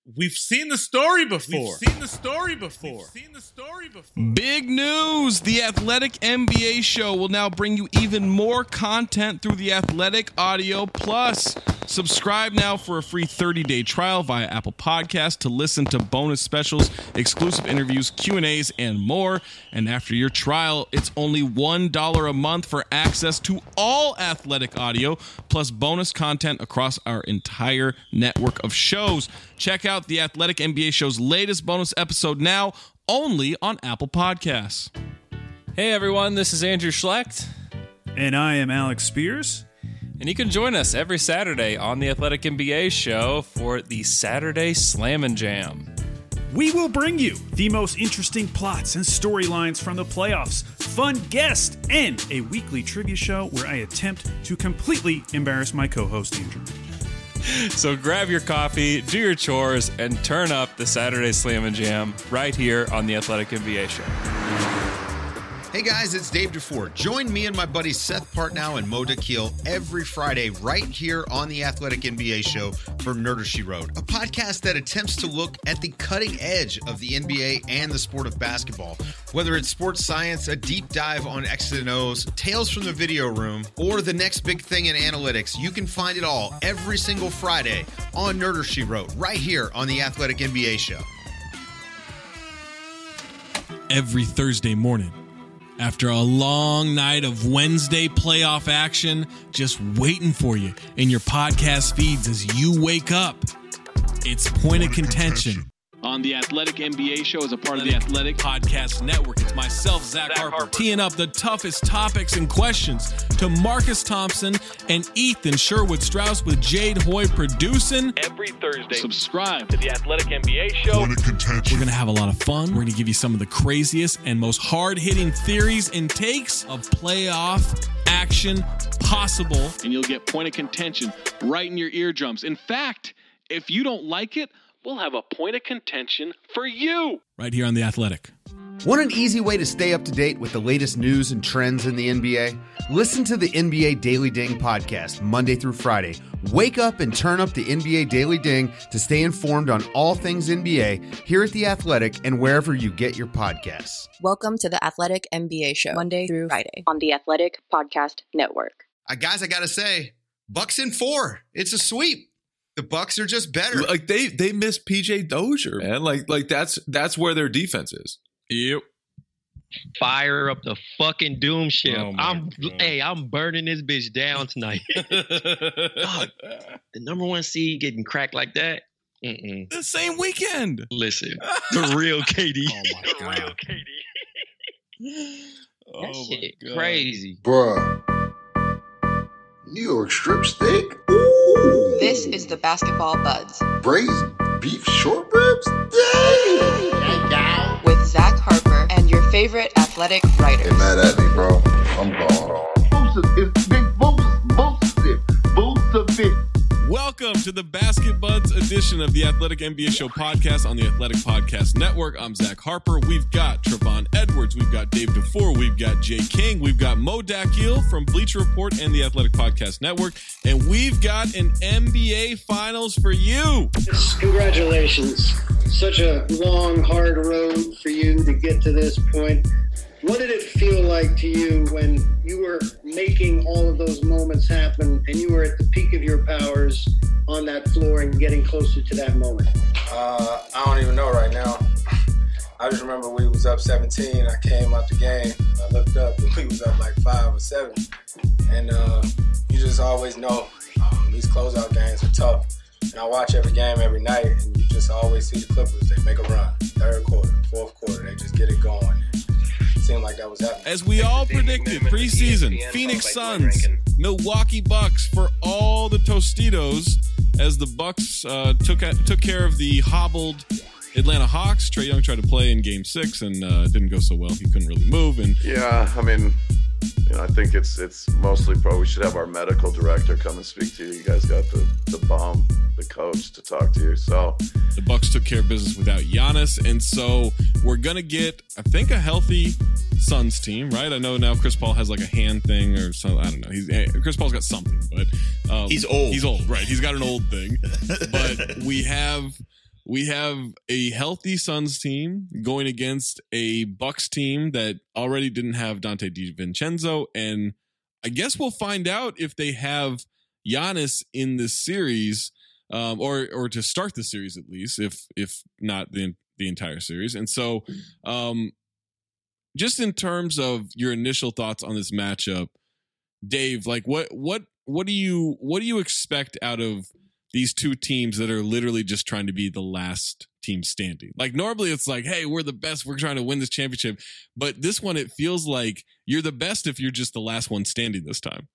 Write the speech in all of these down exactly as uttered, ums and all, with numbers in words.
We've seen the story before. We've seen the story before. We've seen the story before. Big news! The Athletic N B A Show will now bring you even more content through the Athletic Audio Plus. Subscribe now for a free thirty-day trial via Apple Podcasts to listen to bonus specials, exclusive interviews, Q and A's, and more. And after your trial, it's only one dollar a month for access to all Athletic Audio, plus bonus content across our entire network of shows. Check out the Athletic N B A Show's latest bonus episode now, only on Apple Podcasts. Hey everyone, this is Andrew Schlecht. And I am Alex Spears. And you can join us every Saturday on the Athletic N B A Show for the Saturday Slam and Jam. We will bring you the most interesting plots and storylines from the playoffs, fun guests, and a weekly trivia show where I attempt to completely embarrass my co-host, Andrew. So grab your coffee, do your chores, and turn up the Saturday Slam and Jam right here on the Athletic N B A Show. Hey guys, it's Dave DeFore. Join me and my buddies Seth Partnow and Mo Dakhil every Friday right here on the Athletic N B A Show for Nerder She Wrote, a podcast that attempts to look at the cutting edge of the N B A and the sport of basketball. Whether it's sports science, a deep dive on X's and O's, tales from the video room, or the next big thing in analytics, you can find it all every single Friday on Nerder She Wrote right here on the Athletic N B A Show. Every Thursday morning, after a long night of Wednesday playoff action, just waiting for you in your podcast feeds as you wake up. It's Point of Contention on the Athletic N B A Show as a part of the Athletic Podcast Network. It's myself, Zach, Zach Harper, Harper, teeing up the toughest topics and questions to Marcus Thompson and Ethan Sherwood-Strauss with Jade Hoy producing. Every Thursday, subscribe to the Athletic N B A Show. Point of Contention. We're going to have a lot of fun. We're going to give you some of the craziest and most hard-hitting theories and takes of playoff action possible. And you'll get Point of Contention right in your eardrums. In fact, if you don't like it, we'll have a point of contention for you. Right here on The Athletic. Want an easy way to stay up to date with the latest news and trends in the N B A? Listen to the N B A Daily Ding podcast Monday through Friday. Wake up and turn up the N B A Daily Ding to stay informed on all things N B A here at The Athletic and wherever you get your podcasts. Welcome to the Athletic N B A Show, Monday through Friday on the Athletic Podcast Network. Uh, guys, I got to say, Bucks in four. It's a sweep. The Bucks are just better. Like they they miss P J Dozier, man. Like like that's that's where their defense is. Yep. Fire up the fucking doom ship. Oh I'm God. hey, I'm burning this bitch down tonight. God, the number one seed getting cracked like that. Mm-mm. The same weekend. Listen, the real K D. Oh my God. The real K D. That Oh shit my God. crazy. Bruh. New York strip steak? Ooh. This is the Basketball Buds Braised beef short ribs? Dang. with Zach Harper and your favorite athletic writers. Get mad at me, bro. I'm gone. It's big Boost Boost Welcome to the Basket Buds edition of the Athletic N B A Show podcast on the Athletic Podcast Network. I'm Zach Harper. We've got Trevon Edwards. We've got Dave DeFore. We've got Jay King. We've got Mo Dakhil from Bleacher Report and the Athletic Podcast Network. And we've got an N B A Finals for you. Congratulations. Such a long, hard road for you to get to this point. What did it feel like to you when you were making all of those moments happen and you were at the peak of your powers on that floor and getting closer to that moment? Uh, I don't even know right now. I just remember we was up seventeen. I came out the game. I looked up and we was up like five or seven. And uh, you just always know um, these closeout games are tough. And I watch every game every night, and you just always see the Clippers. They make a run. Third quarter, fourth quarter, they just get it going. It seemed like that was happening. As we all predicted, preseason, Phoenix Suns, Milwaukee Bucks for all the Tostitos as the Bucks uh, took took care of the hobbled Atlanta Hawks. Trae Young tried to play in Game Six and uh, it didn't go so well. He couldn't really move. And yeah, I mean, you know, I think it's it's mostly probably we should have our medical director come and speak to you. You guys got the the bomb, the coach to talk to you. So the Bucks took care of business without Giannis, and so we're gonna get, I think, a healthy Suns team, right? I know now Chris Paul has like a hand thing or something. I don't know. He's Chris Paul's got something, but um, he's old. He's old, right? He's got an old thing, but we have we have a healthy Suns team going against a Bucks team that already didn't have Dante DiVincenzo, and I guess we'll find out if they have Giannis in this series, um, or or to start the series at least, if if not the the entire series. And so, um, just in terms of your initial thoughts on this matchup, Dave, like what what what do you what do you expect out of these two teams that are literally just trying to be the last team standing? Like normally it's like, hey, we're the best, we're trying to win this championship. But this one, it feels like you're the best if you're just the last one standing this time.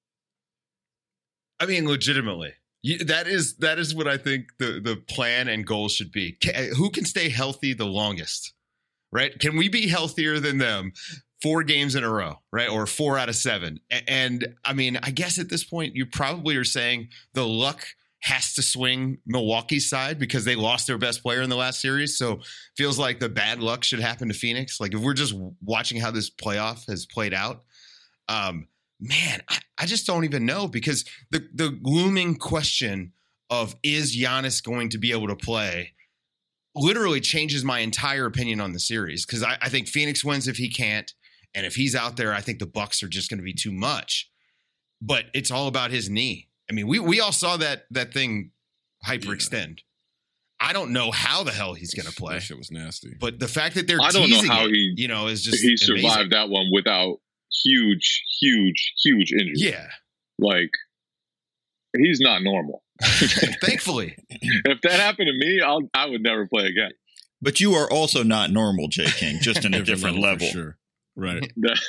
I mean, legitimately, you, that is that is what I think the, the plan and goal should be. Can, who can stay healthy the longest, right? Can we be healthier than them four games in a row, right? Or four out of seven? And, and I mean, I guess at this point, you probably are saying the luck has to swing Milwaukee's side because they lost their best player in the last series. So feels like the bad luck should happen to Phoenix. Like if we're just watching how this playoff has played out, um, man, I, I just don't even know, because the, the looming question of is Giannis going to be able to play literally changes my entire opinion on the series. Cause I, I think Phoenix wins if he can't. And if he's out there, I think the Bucks are just going to be too much, but it's all about his knee. I mean, we we all saw that that thing hyperextend. Yeah. I don't know how the hell he's going to play. That shit was nasty. But the fact that they're I don't know how it, he, you know, is just he survived amazing. that one without huge, huge, huge injuries. Yeah, like he's not normal. Thankfully, if that happened to me, I'll I would never play again. But you are also not normal, Jay King, just in a different level. Sure. Right.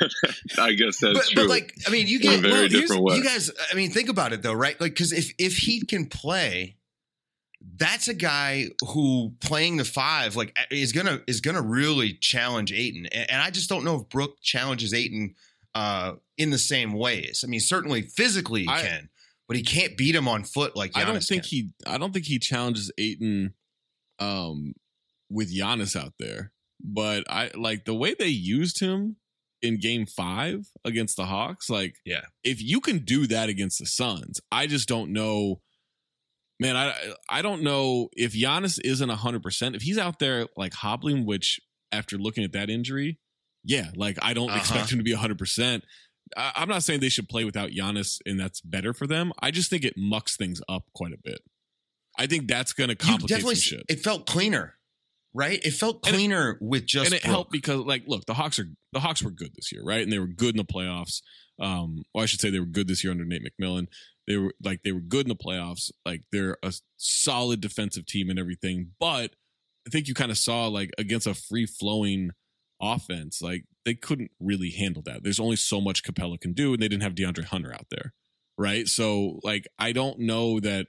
I guess that's but, true. But like, I mean, you In a get very well, different way. You guys, I mean, think about it though, right? Like, because if if he can play, that's a guy who playing the five like is gonna is gonna really challenge Ayton, and, and I just don't know if Brook challenges Ayton uh, in the same ways. I mean, certainly physically he I, can, but he can't beat him on foot like Giannis I don't think can. he. I don't think he challenges Ayton, um, with Giannis out there. But I like the way they used him in game five against the Hawks. Like, yeah, if you can do that against the Suns, I just don't know, man. I I don't know if Giannis isn't a hundred percent. If he's out there like hobbling, which after looking at that injury, yeah, like I don't uh-huh. expect him to be a hundred percent. I'm not saying they should play without Giannis and that's better for them. I just think it mucks things up quite a bit. I think that's going to complicate some shit. It felt cleaner. Right, it felt cleaner it, with just, and it Brook. helped because, like, look, the Hawks are the Hawks were good this year, right? And they were good in the playoffs. Um, well, I should say they were good this year under Nate McMillan. They were like they were good in the playoffs. Like they're a solid defensive team and everything. But I think you kind of saw like against a free flowing offense, like they couldn't really handle that. There's only so much Capella can do, and they didn't have DeAndre Hunter out there, right? So, like, I don't know that.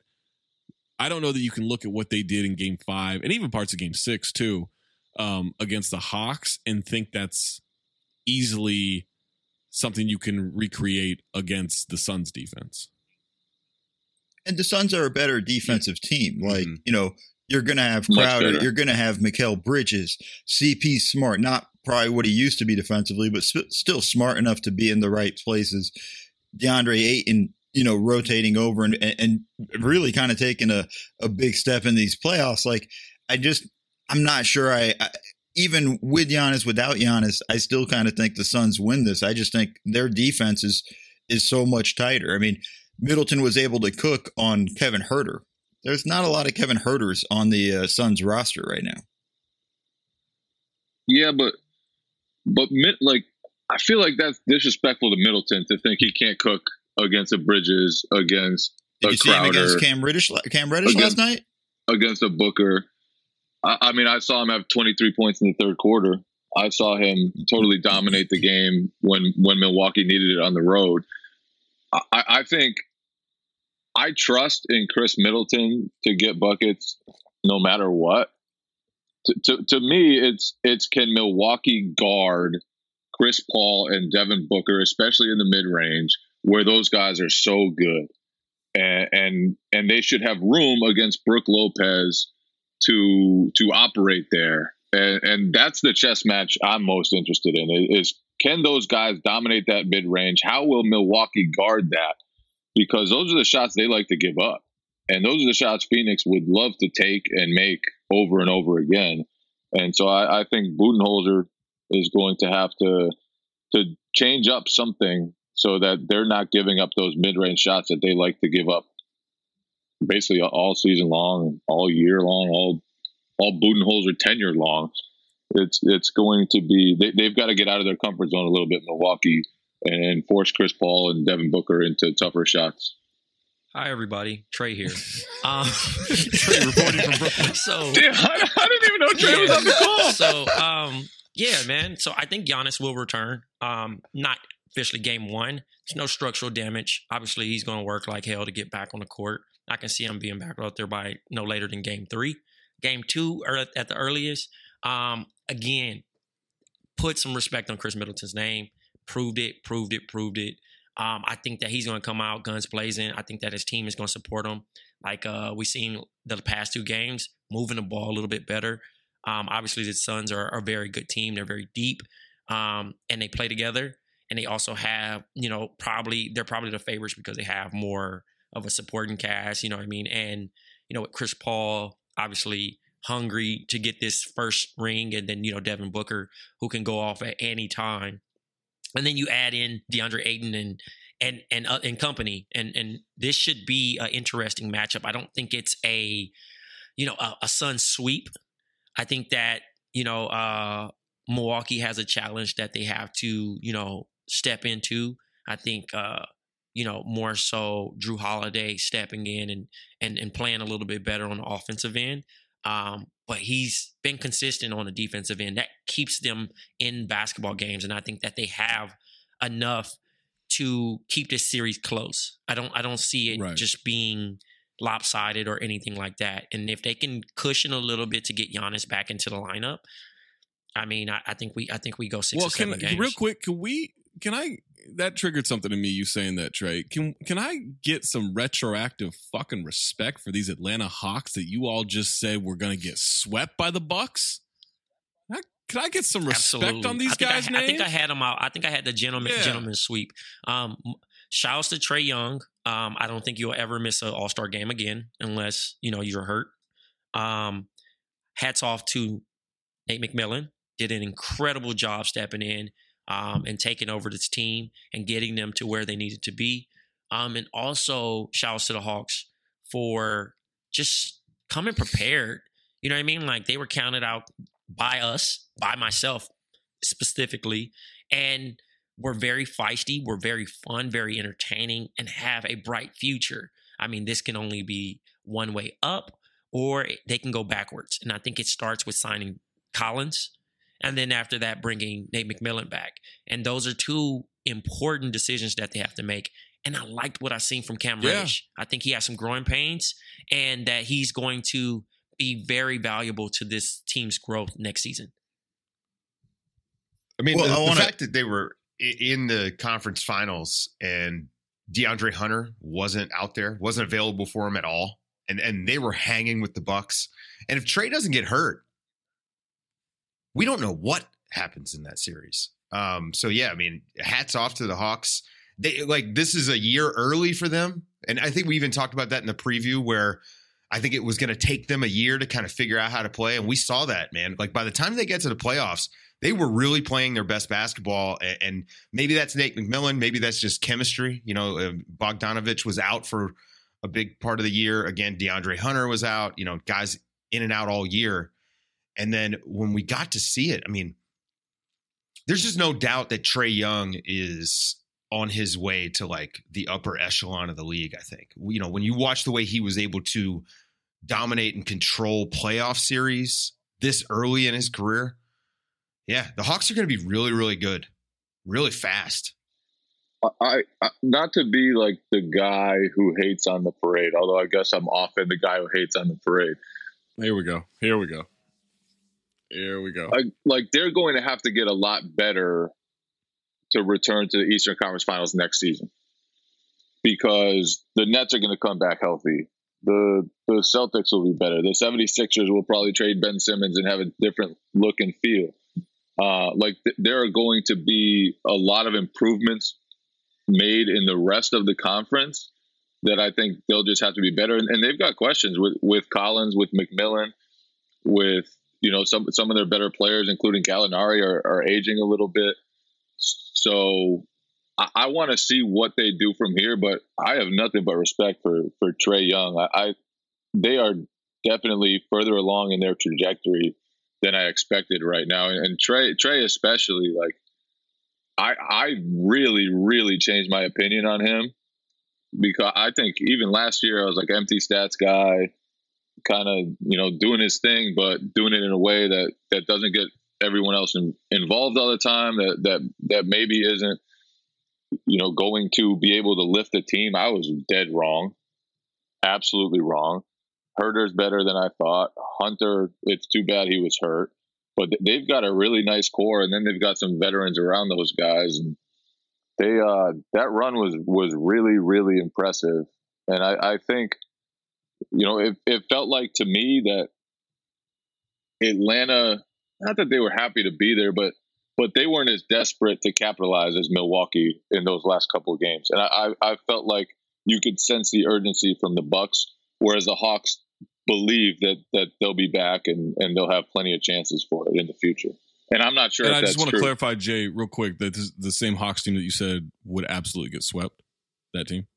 I don't know that you can look at what they did in game five and even parts of game six too, um, against the Hawks and think that's easily something you can recreate against the Suns defense. And the Suns are a better defensive team. Like, mm-hmm. you know, you're going to have Much Crowder, better. you're going to have Mikal Bridges, C P Smart, not probably what he used to be defensively, but sp- still smart enough to be in the right places. DeAndre Ayton, you know, rotating over and, and really kind of taking a, a big step in these playoffs. Like, I just, I'm not sure I, I even with Giannis, without Giannis, I still kind of think the Suns win this. I just think their defense is, is so much tighter. I mean, Middleton was able to cook on Kevin Huerter. There's not a lot of Kevin Huerters on the uh, Suns roster right now. Yeah, but, but like, I feel like that's disrespectful to Middleton to think he can't cook against a Bridges, against Did a you Crowder, see him against Cam Reddish, Cam Reddish against, last night? Against a Booker. I, I mean, I saw him have twenty-three points in the third quarter. I saw him totally dominate the game when, when Milwaukee needed it on the road. I, I think I trust in Chris Middleton to get buckets no matter what. To, to, to me, it's it's can Milwaukee guard Chris Paul and Devin Booker, especially in the mid-range, where those guys are so good, and and, and they should have room against Brook Lopez to to operate there, and, and that's the chess match I'm most interested in. Is can those guys dominate that mid range? How will Milwaukee guard that? Because those are the shots they like to give up, and those are the shots Phoenix would love to take and make over and over again. And so I, I think Budenholzer is going to have to to change up something so that they're not giving up those mid-range shots that they like to give up basically all season long, all year long, all all Budenholzer tenure long. It's it's going to be they, they've got to get out of their comfort zone a little bit, Milwaukee, and force Chris Paul and Devin Booker into tougher shots. Hi, everybody. Trey here. Um, Trey reporting from Brooklyn. So, Damn, I, I didn't even know Trey yeah. was on the call. So, um, yeah, man. So I think Giannis will return. Um, not officially game one. There's no structural damage. Obviously, he's going to work like hell to get back on the court. I can see him being back out there by no later than game three. Game two, or at, at the earliest. Um, again, put some respect on Chris Middleton's name. Proved it, proved it, proved it. Um, I think that he's going to come out guns blazing. I think that his team is going to support him. Like uh, we've seen the past two games, moving the ball a little bit better. Um, obviously, the Suns are, are a very good team. They're very deep, um, and they play together. And they also have, you know, probably they're probably the favorites because they have more of a supporting cast. You know what I mean? And you know, with Chris Paul, obviously hungry to get this first ring, and then you know Devin Booker, who can go off at any time. And then you add in DeAndre Ayton and and and uh, and company, and and this should be an interesting matchup. I don't think it's a you know a, a Sun sweep. I think that you know uh, Milwaukee has a challenge that they have to you know step into. I think uh, you know more so Drew Holiday stepping in and and and playing a little bit better on the offensive end. Um, but he's been consistent on the defensive end. That keeps them in basketball games, and I think that they have enough to keep this series close. I don't I don't see it right. just being lopsided or anything like that. And if they can cushion a little bit to get Giannis back into the lineup, I mean, I, I think we I think we go six well, or seven can, games. Real quick, can we can I that triggered something in me, you saying that, Trey. Can can I get some retroactive fucking respect for these Atlanta Hawks that you all just said we're going to get swept by the Bucks? Can I, can I get some respect Absolutely. on these I guys' I, names? I think I had them out. I think I had the gentleman yeah. gentleman sweep. Um, shouts to Trae Young. Um, I don't think you'll ever miss an All-Star game again unless you know you're hurt. Um, hats off to Nate McMillan. Did an incredible job stepping in. Um, and taking over this team and getting them to where they needed to be. Um, and also shouts to the Hawks for just coming prepared. You know what I mean? Like they were counted out by us, by myself specifically, and we're very feisty, we're very fun, very entertaining, and have a bright future. I mean, this can only be one way up or they can go backwards. And I think it starts with signing Collins, and then after that, bringing Nate McMillan back. And those are two important decisions that they have to make. And I liked what I seen from Cam Yeah. Reddish. I think he has some growing pains and that he's going to be very valuable to this team's growth next season. I mean, Well, the, I the wanna- fact that they were i- in the conference finals and DeAndre Hunter wasn't out there, wasn't available for him at all, and and they were hanging with the Bucks. And if Trey doesn't get hurt, we don't know what happens in that series. Um, so yeah, I mean, hats off to the Hawks. They like this is a year early for them, and I think we even talked about that in the preview where I think it was going to take them a year to kind of figure out how to play, and we saw that, man. Like by the time they get to the playoffs, they were really playing their best basketball, and, and maybe that's Nate McMillan, maybe that's just chemistry. You know, uh, Bogdanovich was out for a big part of the year. Again, DeAndre Hunter was out. You know, guys in and out all year. And then when we got to see it, I mean, there's just no doubt that Trae Young is on his way to like the upper echelon of the league, I think. You know, when you watch the way he was able to dominate and control playoff series this early in his career, yeah, the Hawks are going to be really, really good, really fast. I, I not to be like the guy who hates on the parade, although I guess I'm often the guy who hates on the parade. Here we go. Here we go. Here we go. I, like they're going to have to get a lot better to return to the Eastern Conference Finals next season because the Nets are going to come back healthy. The the Celtics will be better. The seventy-sixers will probably trade Ben Simmons and have a different look and feel. Uh, like th- there are going to be a lot of improvements made in the rest of the conference that I think they'll just have to be better. And, and they've got questions with, with Collins, with McMillan. with, you know, some some of their better players, including Gallinari, are, are aging a little bit. So I, I want to see what they do from here, but I have nothing but respect for, for Trae Young. I, I they are definitely further along in their trajectory than I expected right now. And, and Trae, Trae especially, like, I, I really, really changed my opinion on him, because I think even last year I was like empty stats guy, kind of, you know, doing his thing, but doing it in a way that, that doesn't get everyone else in, involved all the time, that, that, that maybe isn't, you know, going to be able to lift the team. I was dead wrong. Absolutely wrong. Herter's better than I thought. Hunter, it's too bad he was hurt. But they've got a really nice core, and then they've got some veterans around those guys. And they uh, that run was was really, really impressive. And I, I think, you know, it, it felt like to me that Atlanta, not that they were happy to be there, but but they weren't as desperate to capitalize as Milwaukee in those last couple of games. And I, I felt like you could sense the urgency from the Bucks, whereas the Hawks believe that that they'll be back and, and they'll have plenty of chances for it in the future. And I'm not sure and if I that's just want true. to clarify, Jay, real quick, that this, the same Hawks team that you said would absolutely get swept, that team?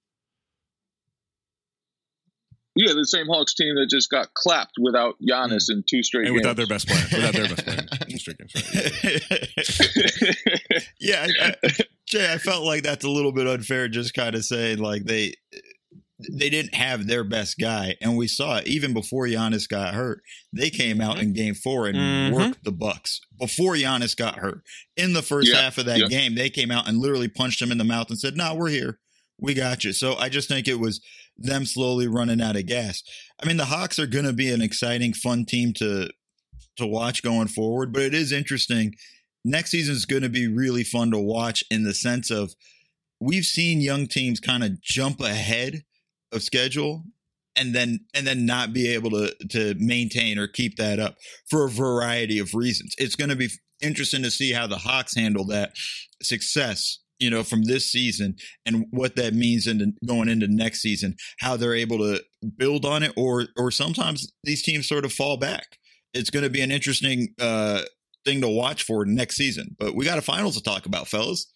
Yeah, the same Hawks team that just got clapped without Giannis in two straight And games. without their best player. Without their best player. in two straight games. Right? Yeah, I, I, Jay, I felt like that's a little bit unfair, just kind of saying like they they didn't have their best guy. And we saw it even before Giannis got hurt. They came out in game four and Mm-hmm. worked the Bucks before Giannis got hurt. In the first Yeah, half of that yeah. game, they came out and literally punched him in the mouth and said, no, we're here. We got you. So I just think it was them slowly running out of gas. I mean, the Hawks are going to be an exciting, fun team to to watch going forward, but it is interesting. Next season is going to be really fun to watch in the sense of we've seen young teams kind of jump ahead of schedule and then and then not be able to to maintain or keep that up for a variety of reasons. It's going to be interesting to see how the Hawks handle that success, you know, from this season and what that means into going into next season, how they're able to build on it, or or sometimes these teams sort of fall back. It's going to be an interesting uh, thing to watch for next season. But we got a finals to talk about, fellas.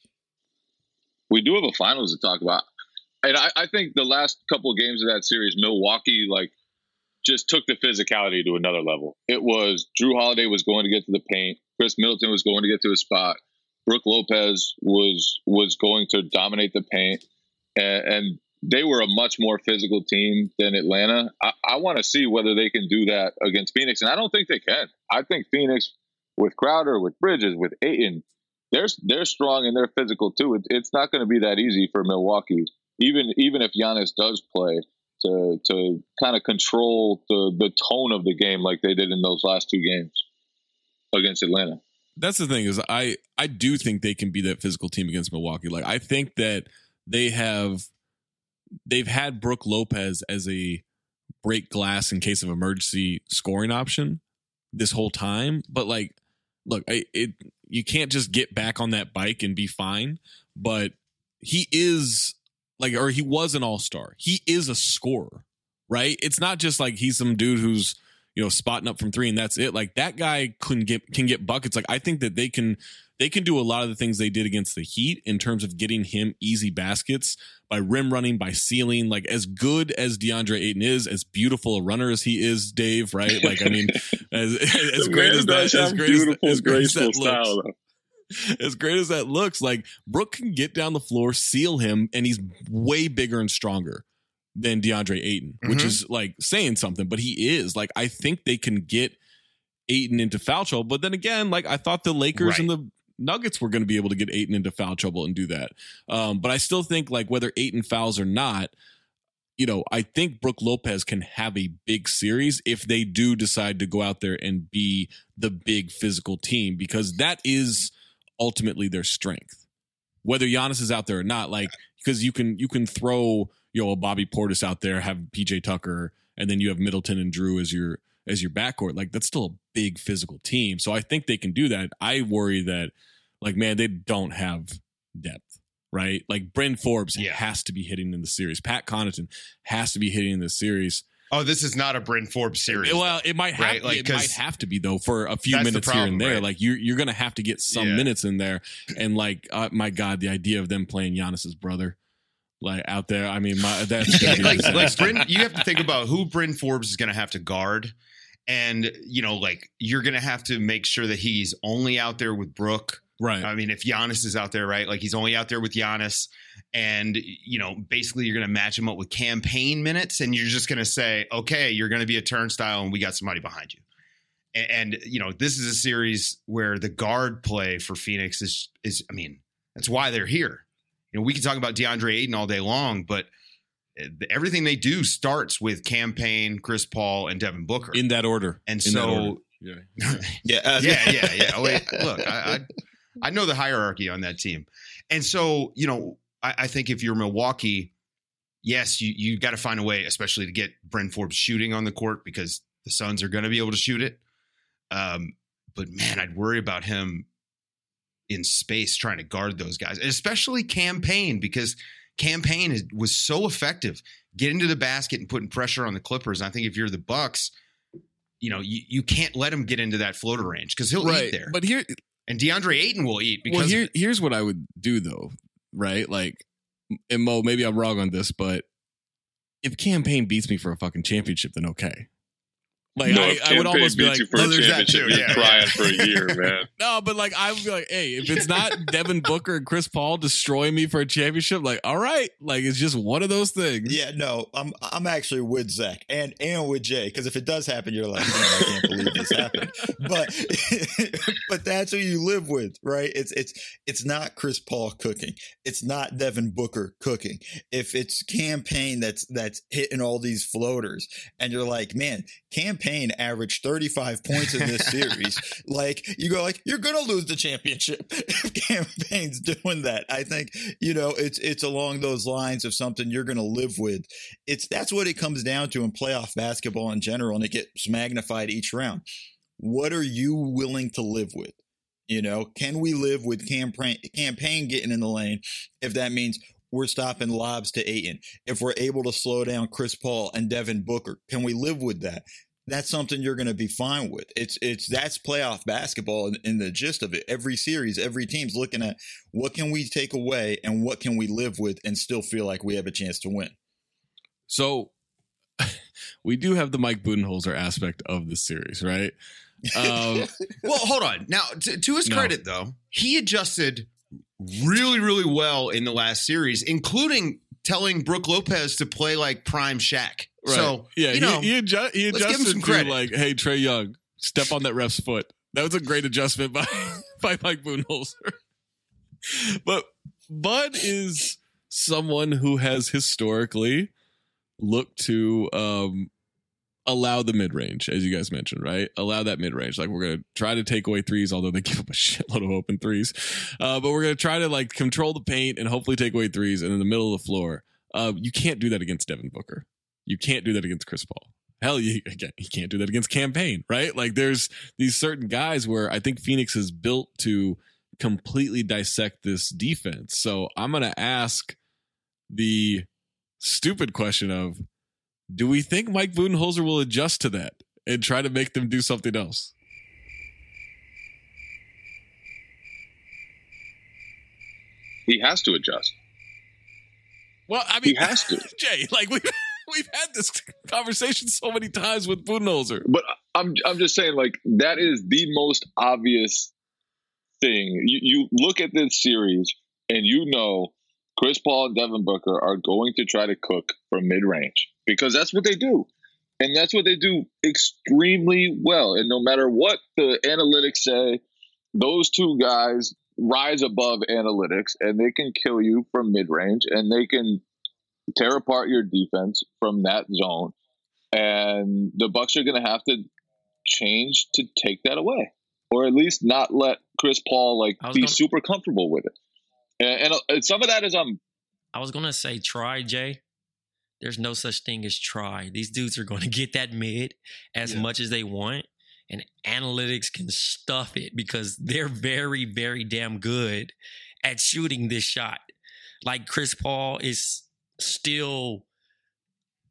We do have a finals to talk about. And I, I think the last couple of games of that series, Milwaukee, like, just took the physicality to another level. It was Drew Holiday was going to get to the paint. Chris Middleton was going to get to his spot. Brook Lopez was was going to dominate the paint, and, and they were a much more physical team than Atlanta. I, I want to see whether they can do that against Phoenix, and I don't think they can. I think Phoenix, with Crowder, with Bridges, with Ayton, they're they're strong and they're physical too. It, it's not going to be that easy for Milwaukee, even even if Giannis does play, to to kind of control the the tone of the game like they did in those last two games against Atlanta. That's the thing is I, I do think they can be that physical team against Milwaukee. Like I think that they have they've had Brook Lopez as a break glass in case of emergency scoring option this whole time. But like, look, I, it you can't just get back on that bike and be fine. But he is like, or he was an all-star. He is a scorer, right? It's not just like he's some dude who's, you know, spotting up from three and that's it. Like that guy can get can get buckets. Like I think that they can they can do a lot of the things they did against the Heat in terms of getting him easy baskets by rim running, by sealing. Like as good as DeAndre Ayton is, as beautiful a runner as he is, Dave, right? Like I mean, as, as great as that, as great as, as great as that looks, as great as that looks, like Brook can get down the floor, seal him, and he's way bigger and stronger than DeAndre Ayton, which mm-hmm. is like saying something, but he is like, I think they can get Ayton into foul trouble. But then again, like I thought the Lakers right. and the Nuggets were going to be able to get Ayton into foul trouble and do that. Um, but I still think like whether Ayton fouls or not, you know, I think Brook Lopez can have a big series if they do decide to go out there and be the big physical team, because that is ultimately their strength, whether Giannis is out there or not, like, because you can, you can throw, you know, a Bobby Portis out there, have P J Tucker, and then you have Middleton and Drew as your as your backcourt. Like that's still a big physical team. So I think they can do that. I worry that, like, man, they don't have depth, right? Like Bryn Forbes yeah. has to be hitting in the series. Pat Connaughton has to be hitting in the series. oh, this is not a Bryn Forbes series. Well, it might have right? like, it might have to be though for a few minutes problem, here and there. right? Like you you're gonna have to get some Yeah. minutes in there. And like uh, my God, the idea of them playing Giannis's brother like out there. I mean, my, that's gonna be a like, like disaster. Bryn, you have to think about who Bryn Forbes is going to have to guard. And, you know, like you're going to have to make sure that he's only out there with Brooke. Right. I mean, if Giannis is out there, right, like he's only out there with Giannis. And, you know, basically you're going to match him up with campaign minutes. And you're just going to say, okay, you're going to be a turnstile and we got somebody behind you. And, and, you know, this is a series where the guard play for Phoenix is, is, I mean, that's why they're here. You know, we can talk about DeAndre Ayton all day long, but everything they do starts with Campaign, Chris Paul, and Devin Booker in that order. And In so, that order. Yeah, yeah, uh, yeah, yeah, yeah. Wait, look, I, I I know the hierarchy on that team, and so you know, I, I think if you're Milwaukee, yes, you you got to find a way, especially to get Bryn Forbes shooting on the court because the Suns are going to be able to shoot it. Um, but man, I'd worry about him in space trying to guard those guys, and especially Campaign because. Campaign is, was so effective getting to the basket and putting pressure on the Clippers. And I think if you're the Bucks, you know, you, you can't let him get into that floater range because he'll Right. eat there. But here, and DeAndre Ayton will eat because well, here, of it. here's what I would do though, right? Like, and Mo, maybe I'm wrong on this, but if Campaign beats me for a fucking championship, then okay. Like no, I, if I would Campaign almost be beats like, you for oh, a there's that championship, too. you're Yeah. crying for a year, man. No, but like I would be like, hey, if it's not Devin Booker and Chris Paul destroying me for a championship, like, all right, like it's just one of those things. Yeah, no, I'm I'm actually with Zach and and with Jay because if it does happen, you're like, man, I can't believe this happened. But but that's who you live with, right? It's it's it's not Chris Paul cooking. It's not Devin Booker cooking. If it's Campaign that's that's hitting all these floaters, and you're like, man, Campaign averaged thirty-five points in this series. Like you go like, you're going to lose the championship if Campaign's doing that. I think, you know, it's, it's along those lines of something you're going to live with. It's, that's what it comes down to in playoff basketball in general. And it gets magnified each round. What are you willing to live with? You know, can we live with campaign, campaign getting in the lane if that means we're stopping lobs to Ayton? If we're able to slow down Chris Paul and Devin Booker, can we live with that? That's something you're going to be fine with. It's it's that's playoff basketball in, in the gist of it. Every series, every team's looking at what can we take away and what can we live with and still feel like we have a chance to win. So we do have the Mike Budenholzer aspect of this series, right? Um, well, hold on. Now, to, to his No. credit, though, he adjusted really, really well in the last series, including telling Brooke Lopez to play like prime Shaq. Right. So, yeah, you know, he, he, adju- he let's give him adjusted some to credit. like, hey, Trae Young, step on that ref's foot. That was a great adjustment by by Mike Budenholzer. But Bud is someone who has historically looked to um, allow the mid range, as you guys mentioned, right? Allow that mid range. Like we're gonna try to take away threes, although they give up a shitload of open threes. Uh, but we're gonna try to like control the paint and hopefully take away threes and in the middle of the floor. Uh, you can't do that against Devin Booker. You can't do that against Chris Paul. Hell, you, again, you can't do that against Campaign, right? Like there's these certain guys where I think Phoenix is built to completely dissect this defense. So I'm going to ask the stupid question of, do we think Mike Budenholzer will adjust to that and try to make them do something else? He has to adjust. Well, I mean, He has to. Jay, like we've, we've had this conversation so many times with Budenholzer. But I'm I'm just saying, like, that is the most obvious thing. You you look at this series and you know Chris Paul and Devin Booker are going to try to cook from mid range because that's what they do. And that's what they do extremely well. And no matter what the analytics say, those two guys rise above analytics and they can kill you from mid range and they can tear apart your defense from that zone. And the Bucks are going to have to change to take that away, or at least not let Chris Paul like I was be gonna- super comfortable with it. And, and, and some of that is um. I was gonna say try, Jay. There's no such thing as try. These dudes are going to get that mid as much as they want, and analytics can stuff it because they're very, very damn good at shooting this shot. Like Chris Paul is still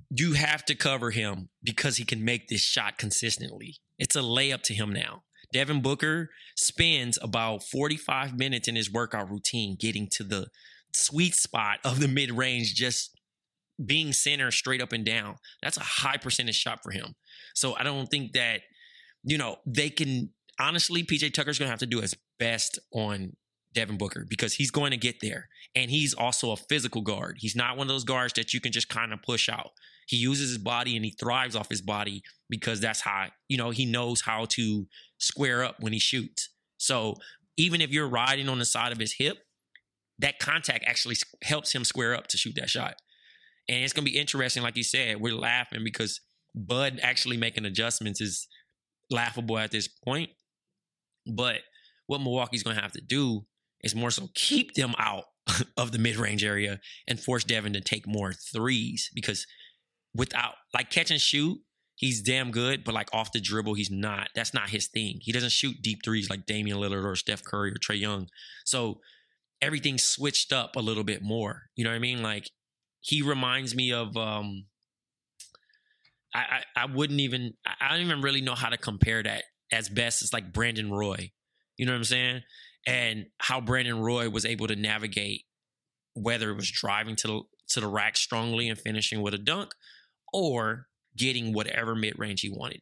you have to cover him because he can make this shot consistently. It's a layup to him now. Devin Booker spends about forty-five minutes in his workout routine getting to the sweet spot of the mid-range, just being center straight up and down. That's a high percentage shot for him. So I don't think that, you know, they can, honestly, P J Tucker's going to have to do his best on Devin Booker because he's going to get there. And he's also a physical guard. He's not one of those guards that you can just kind of push out. He uses his body and he thrives off his body because that's how, you know, he knows how to square up when he shoots. So even if you're riding on the side of his hip, that contact actually helps him square up to shoot that shot. And it's going to be interesting. Like you said, we're laughing because Bud actually making adjustments is laughable at this point. But what Milwaukee's going to have to do is more so keep them out of the mid-range area and force Devin to take more threes because without, like, catch and shoot, he's damn good, but like off the dribble, he's not. That's not his thing. He doesn't shoot deep threes like Damian Lillard or Steph Curry or Trae Young. So everything's switched up a little bit more. You know what I mean? Like, he reminds me of, um, I, I, I wouldn't even, I don't even really know how to compare that as best as like Brandon Roy. You know what I'm saying? And how Brandon Roy was able to navigate whether it was driving to the, to the rack strongly and finishing with a dunk or getting whatever mid-range he wanted.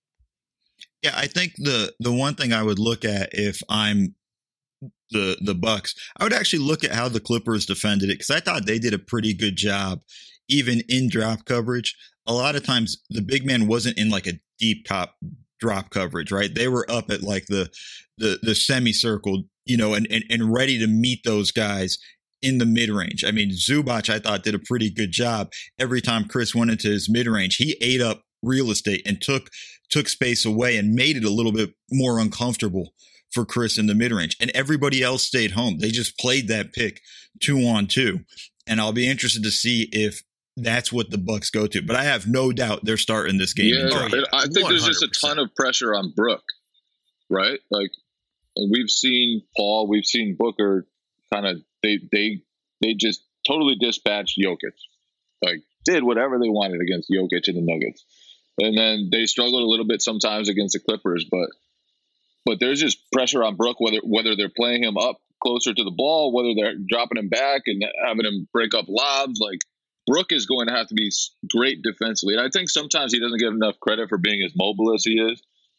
Yeah, I think the the one thing I would look at if I'm the the Bucks, I would actually look at how the Clippers defended it because I thought they did a pretty good job, even in drop coverage. A lot of times the big man wasn't in like a deep top drop coverage, right? They were up at like the the the semicircle, you know, and and, and ready to meet those guys in the mid-range. I mean, Zubac, I thought, did a pretty good job. Every time Chris went into his mid-range, he ate up real estate and took took space away and made it a little bit more uncomfortable for Chris in the mid-range. And everybody else stayed home. They just played that pick two on two. And I'll be interested to see if that's what the Bucks go to. But I have no doubt they're starting this game. Yeah, I think there's just a ton of pressure on Brook, right? Like, we've seen Paul, we've seen Booker kind of, they they they just totally dispatched Jokic. Like, did whatever they wanted against Jokic and the Nuggets. And then they struggled a little bit sometimes against the Clippers, but but there's just pressure on Brook, whether whether they're playing him up closer to the ball, whether they're dropping him back and having him break up lobs. Like, Brook is going to have to be great defensively. And I think sometimes he doesn't get enough credit for being as mobile as he is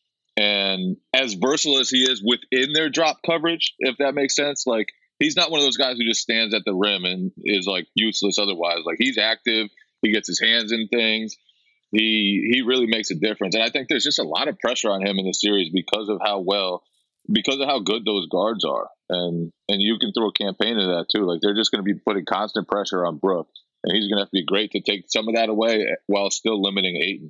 and as versatile as he is within their drop coverage, if that makes sense. Like, he's not one of those guys who just stands at the rim and is like useless otherwise. Like, he's active. He gets his hands in things. He he really makes a difference. And I think there's just a lot of pressure on him in the series because of how well, because of how good those guards are. And and you can throw a campaign into that too. Like, they're just going to be putting constant pressure on Brook. And he's going to have to be great to take some of that away while still limiting Ayton.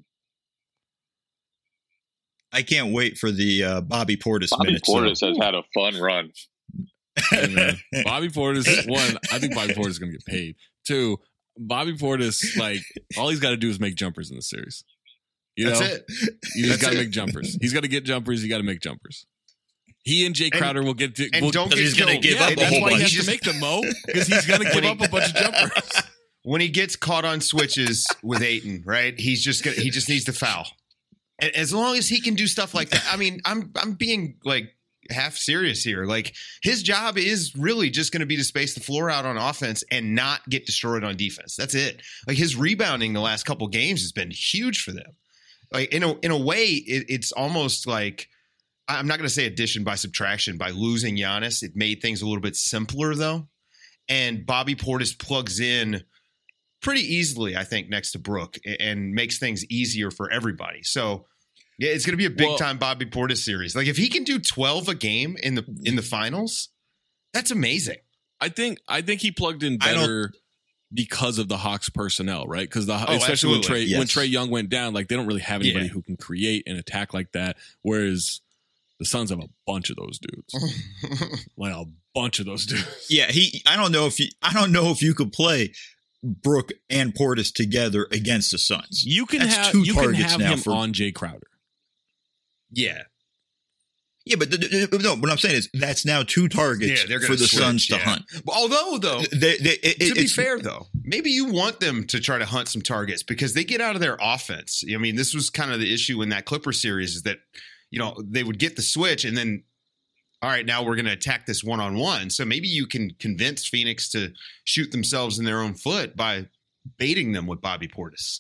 I can't wait for the uh, Bobby Portis Bobby minutes. Portis so. has had a fun run. Yeah, Bobby Portis, one, I think Bobby Portis is going to get paid. Two, Bobby Portis, like, all he's got to do is make jumpers in the series. You know? That's it. You just got to it. make jumpers. He's got to get jumpers. You got to make jumpers. He and Jay Crowder and, will get to. And will, don't get he's going to give yeah, up a that's whole why bunch. he has to make them, Mo, because he's going to give up a bunch of jumpers. When he gets caught on switches with Ayton, right? He's just gonna, he just needs to foul. And as long as he can do stuff like that, I mean, I'm I'm being like half serious here. Like, his job is really just going to be to space the floor out on offense and not get destroyed on defense. That's it. Like, his rebounding the last couple games has been huge for them. Like, in a in a way, it, it's almost like, I'm not going to say addition by subtraction. By losing Giannis, it made things a little bit simpler though. And Bobby Portis plugs in pretty easily, I think, next to Brook and makes things easier for everybody. So, yeah, it's going to be a big well, time Bobby Portis series. Like, if he can do twelve a game in the in the finals, that's amazing. I think I think he plugged in better because of the Hawks personnel, right? Because the oh, especially absolutely. when Trae yes. when Trae Young went down, like, they don't really have anybody yeah. who can create and attack like that. Whereas the Suns have a bunch of those dudes, like a bunch of those dudes. Yeah, he. I don't know if you. I don't know if you could play Brook and Portis together against the Suns. You can That's have two you can targets have now him for, on Jay Crowder. Yeah. Yeah, but th- th- no, what I'm saying is that's now two targets Yeah, they're for gonna the switch, Suns to yeah. hunt. Although, though, They- they- it- to be it's- fair, though, maybe you want them to try to hunt some targets because they get out of their offense. I mean, this was kind of the issue in that Clipper series is that, you know, they would get the switch and then, all right, now we're going to attack this one-on-one. So maybe you can convince Phoenix to shoot themselves in their own foot by baiting them with Bobby Portis.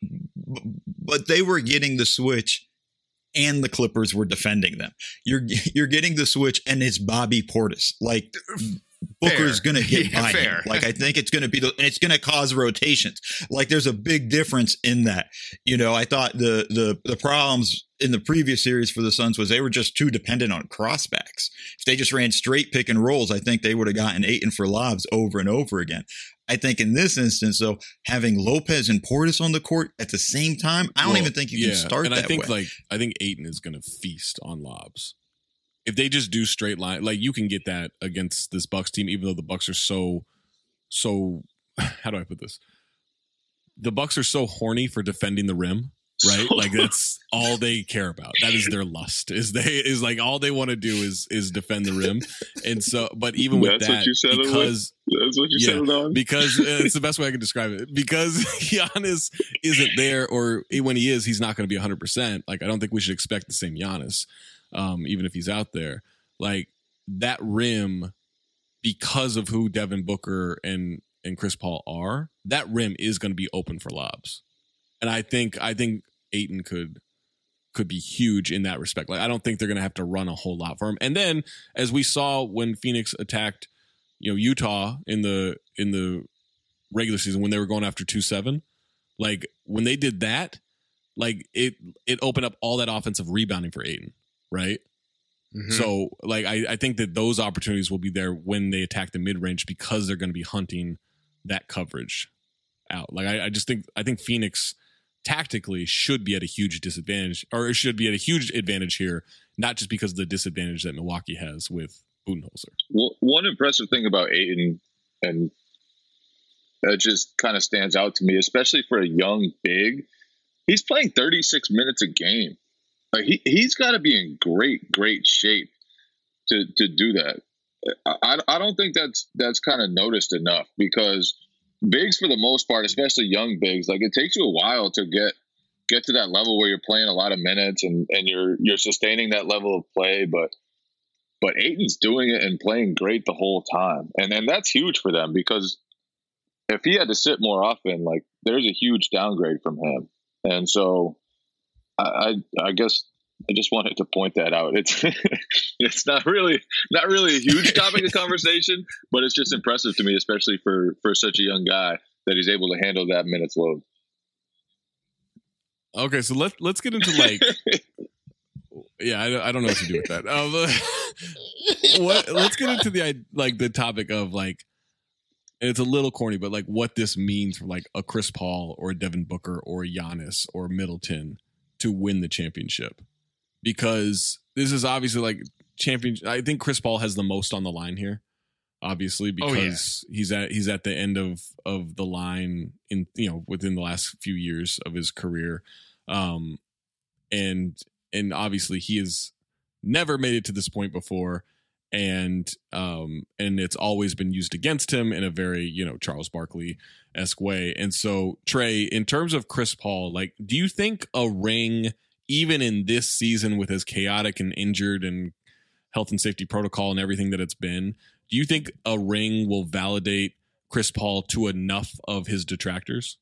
But they were getting the switch and the Clippers were defending them. You're you're getting the switch and it's Bobby Portis. Like Booker's going to get Yeah, by fair. him. Like I think it's going to be the, and it's going to cause rotations. Like there's a big difference in that. You know, I thought the the the problems in the previous series for the Suns was they were just too dependent on crossbacks. If they just ran straight pick and rolls, I think they would have gotten Ayton for lobs over and over again. I think in this instance, though, having Lopez and Portis on the court at the same time, I don't Well, even think you yeah, can start and that I think way. like I think Ayton is going to feast on lobs. If they just do straight line, like you can get that against this Bucks team, even though the Bucks are so, so. How do I put this? The Bucks are so horny for defending the rim, right? Like that's all they care about. That is their lust. Is they is like all they want to do is is defend the rim, and so. But even with That's that, what you settled with? because That's what you yeah, settled on? because uh, it's the best way I can describe it. Because Giannis isn't there, or when he is, he's not going to be one hundred percent. Like I don't think we should expect the same Giannis, um, even if he's out there. Like that rim, because of who Devin Booker and and Chris Paul are, that rim is going to be open for lobs, and I think I think Ayton could could be huge in that respect. Like I don't think they're going to have to run a whole lot for him. And then as we saw when Phoenix attacked, you know, Utah in the in the regular season when they were going after two seven, like when they did that, like it it opened up all that offensive rebounding for Ayton, right? Mhm. So like I, I think that those opportunities will be there when they attack the mid range because they're going to be hunting that coverage out. Like I, I just think I think Phoenix tactically should be at a huge disadvantage, or it should be at a huge advantage here, not just because of the disadvantage that Milwaukee has with Budenholzer. Well, one impressive thing about Ayton, and that just kind of stands out to me, especially for a young big, he's playing thirty-six minutes a game. Like he he's got to be in great great shape to to do that. I, I don't think that's that's kind of noticed enough because bigs for the most part, especially young bigs, like it takes you a while to get get to that level where you're playing a lot of minutes and, and you're you're sustaining that level of play. But but Ayton's doing it and playing great the whole time, and and that's huge for them because if he had to sit more often, like there's a huge downgrade from him. And so I I, I guess. I just wanted to point that out. It's it's not really not really a huge topic of conversation, but it's just impressive to me, especially for, for such a young guy, that he's able to handle that minutes load. Okay, so let's let's get into like, yeah, I, I don't know what to do with that. Um, what, let's get into the like the topic of like, and it's a little corny, but like what this means for like a Chris Paul or a Devin Booker or a Giannis or Middleton to win the championship. Because this is obviously like champion. I think Chris Paul has the most on the line here, obviously, because Oh, yeah. he's at he's at the end of of the line in you know within the last few years of his career, um, and and obviously he has never made it to this point before, and um and it's always been used against him in a very you know Charles Barkley-esque way. And so Trey, in terms of Chris Paul, like, do you think a ring, even in this season with as chaotic and injured and health and safety protocol and everything that it's been, do you think a ring will validate Chris Paul to enough of his detractors?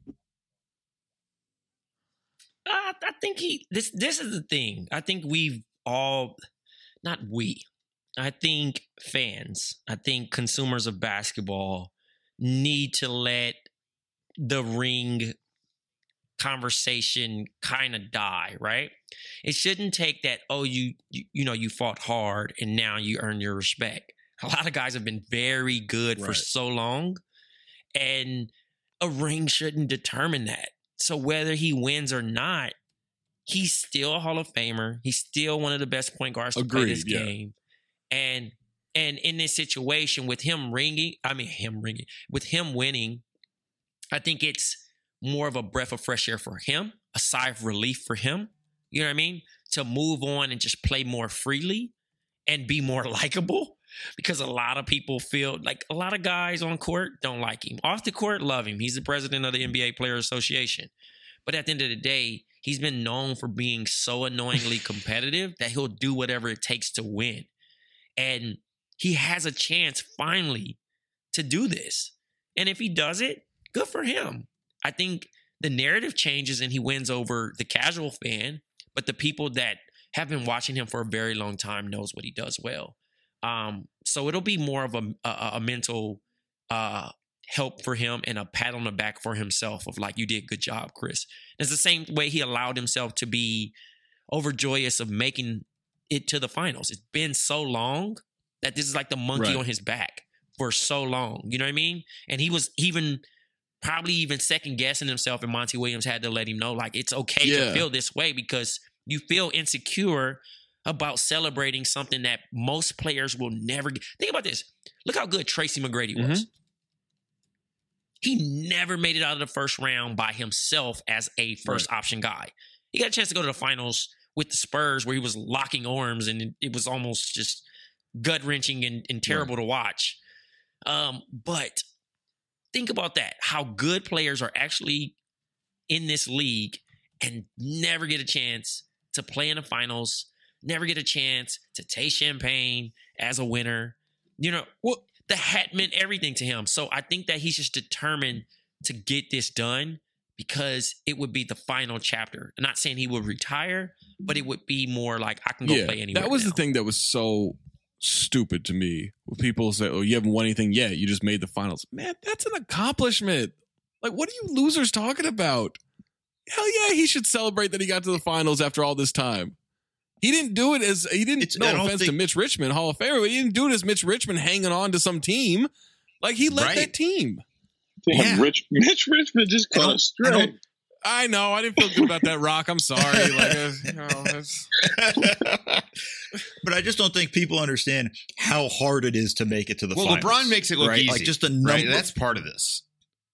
Uh, I think he. This this is the thing. I think we've all, not we. I think fans. I think consumers of basketball need to let the ring conversation kind of die, right? It shouldn't take that, oh, you, you you know, you fought hard and now you earn your respect. A lot of guys have been very good for Right. so long, and a ring shouldn't determine that. So whether he wins or not, he's still a Hall of Famer. He's still one of the best point guards to play this Agreed, yeah. game. And and in this situation with him ringing, I mean him ringing, with him winning, I think it's more of a breath of fresh air for him, a sigh of relief for him. You know what I mean? To move on and just play more freely. and be more likable, because a lot of people feel like a lot of guys on court don't like him. Off the court, love him. He's the president of the N B A Players Association. But at the end of the day, he's been known for being so annoyingly competitive that he'll do whatever it takes to win. And he has a chance finally to do this. And if he does it, good for him. I think the narrative changes and he wins over the casual fan, but the people that have been watching him for a very long time knows what he does well. Um, so it'll be more of a, a, a mental uh, help for him and a pat on the back for himself of like, you did a good job, Chris. It's the same way he allowed himself to be overjoyous of making it to the finals. It's been so long that this is like the monkey Right. on his back for so long. You know what I mean? And he was even probably even second guessing himself, and Monty Williams had to let him know, like, it's okay Yeah. to feel this way because you feel insecure about celebrating something that most players will never get. Think about this. Look how good Tracy McGrady was. He never made it out of the first round by himself as a first Right. option guy. He got a chance to go to the finals with the Spurs where he was locking arms, and it, it was almost just gut-wrenching and, and terrible to watch. Um, but think about that, how good players are actually in this league and never get a chance to play in the finals, never get a chance to taste champagne as a winner. You know, well, the hat meant everything to him. So I think that he's just determined to get this done because it would be the final chapter. I'm not saying he would retire, but it would be more like, I can go yeah, play anywhere that was now. the thing that was so stupid to me. When people say, "Oh, you haven't won anything yet. You just made the finals." Man, that's an accomplishment. Like, what are you losers talking about? Hell yeah, he should celebrate that he got to the finals after all this time. He didn't do it as he didn't. It's- no I don't offense to think- Mitch Richmond, Hall of Famer, but he didn't do it as Mitch Richmond hanging on to some team. Like, he led Right. that team. Damn, Rich, Mitch Richmond just I caught don't- a straight. I don't- I know. I didn't feel good about that, Rock. I'm sorry. Like, uh, you know, it's- But I just don't think people understand how hard it is to make it to the Well, finals. LeBron makes it look right? easy. Like just a number. Right? That's part of this.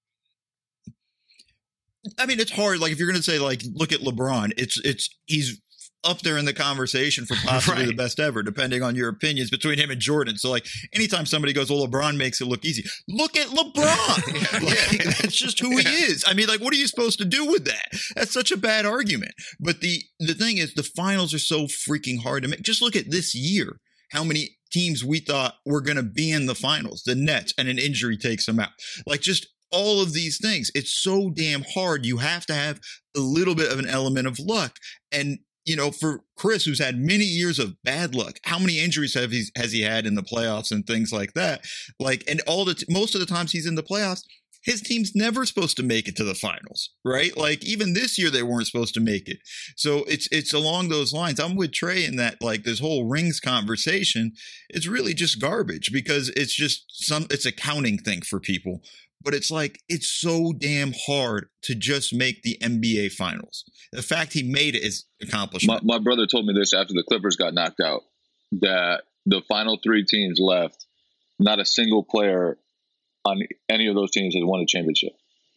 I mean, it's hard. Like if you're going to say, like, look at LeBron, it's it's he's up there in the conversation for possibly Right. the best ever, depending on your opinions between him and Jordan. So, like, anytime somebody goes, "Well, LeBron makes it look easy," look at LeBron. Like, that's just who he is. I mean, like, what are you supposed to do with that? That's such a bad argument. But the the thing is, the finals are so freaking hard to make. Just look at this year. How many teams we thought were going to be in the finals? The Nets, and an injury takes them out. Like, just all of these things. It's so damn hard. You have to have a little bit of an element of luck. And, you know, for Chris, who's had many years of bad luck, how many injuries have he, has he had in the playoffs and things like that? Like, and all the, t- most of the times he's in the playoffs, his team's never supposed to make it to the finals, right? Like even this year, they weren't supposed to make it. So it's, it's along those lines. I'm with Trey in that, like, this whole rings conversation, it's really just garbage because it's just some, it's a counting thing for people. But it's like, it's so damn hard to just make the N B A finals. The fact he made it is accomplishment. My, my brother told me this after the Clippers got knocked out, that the final three teams left, not a single player on any of those teams has won a championship.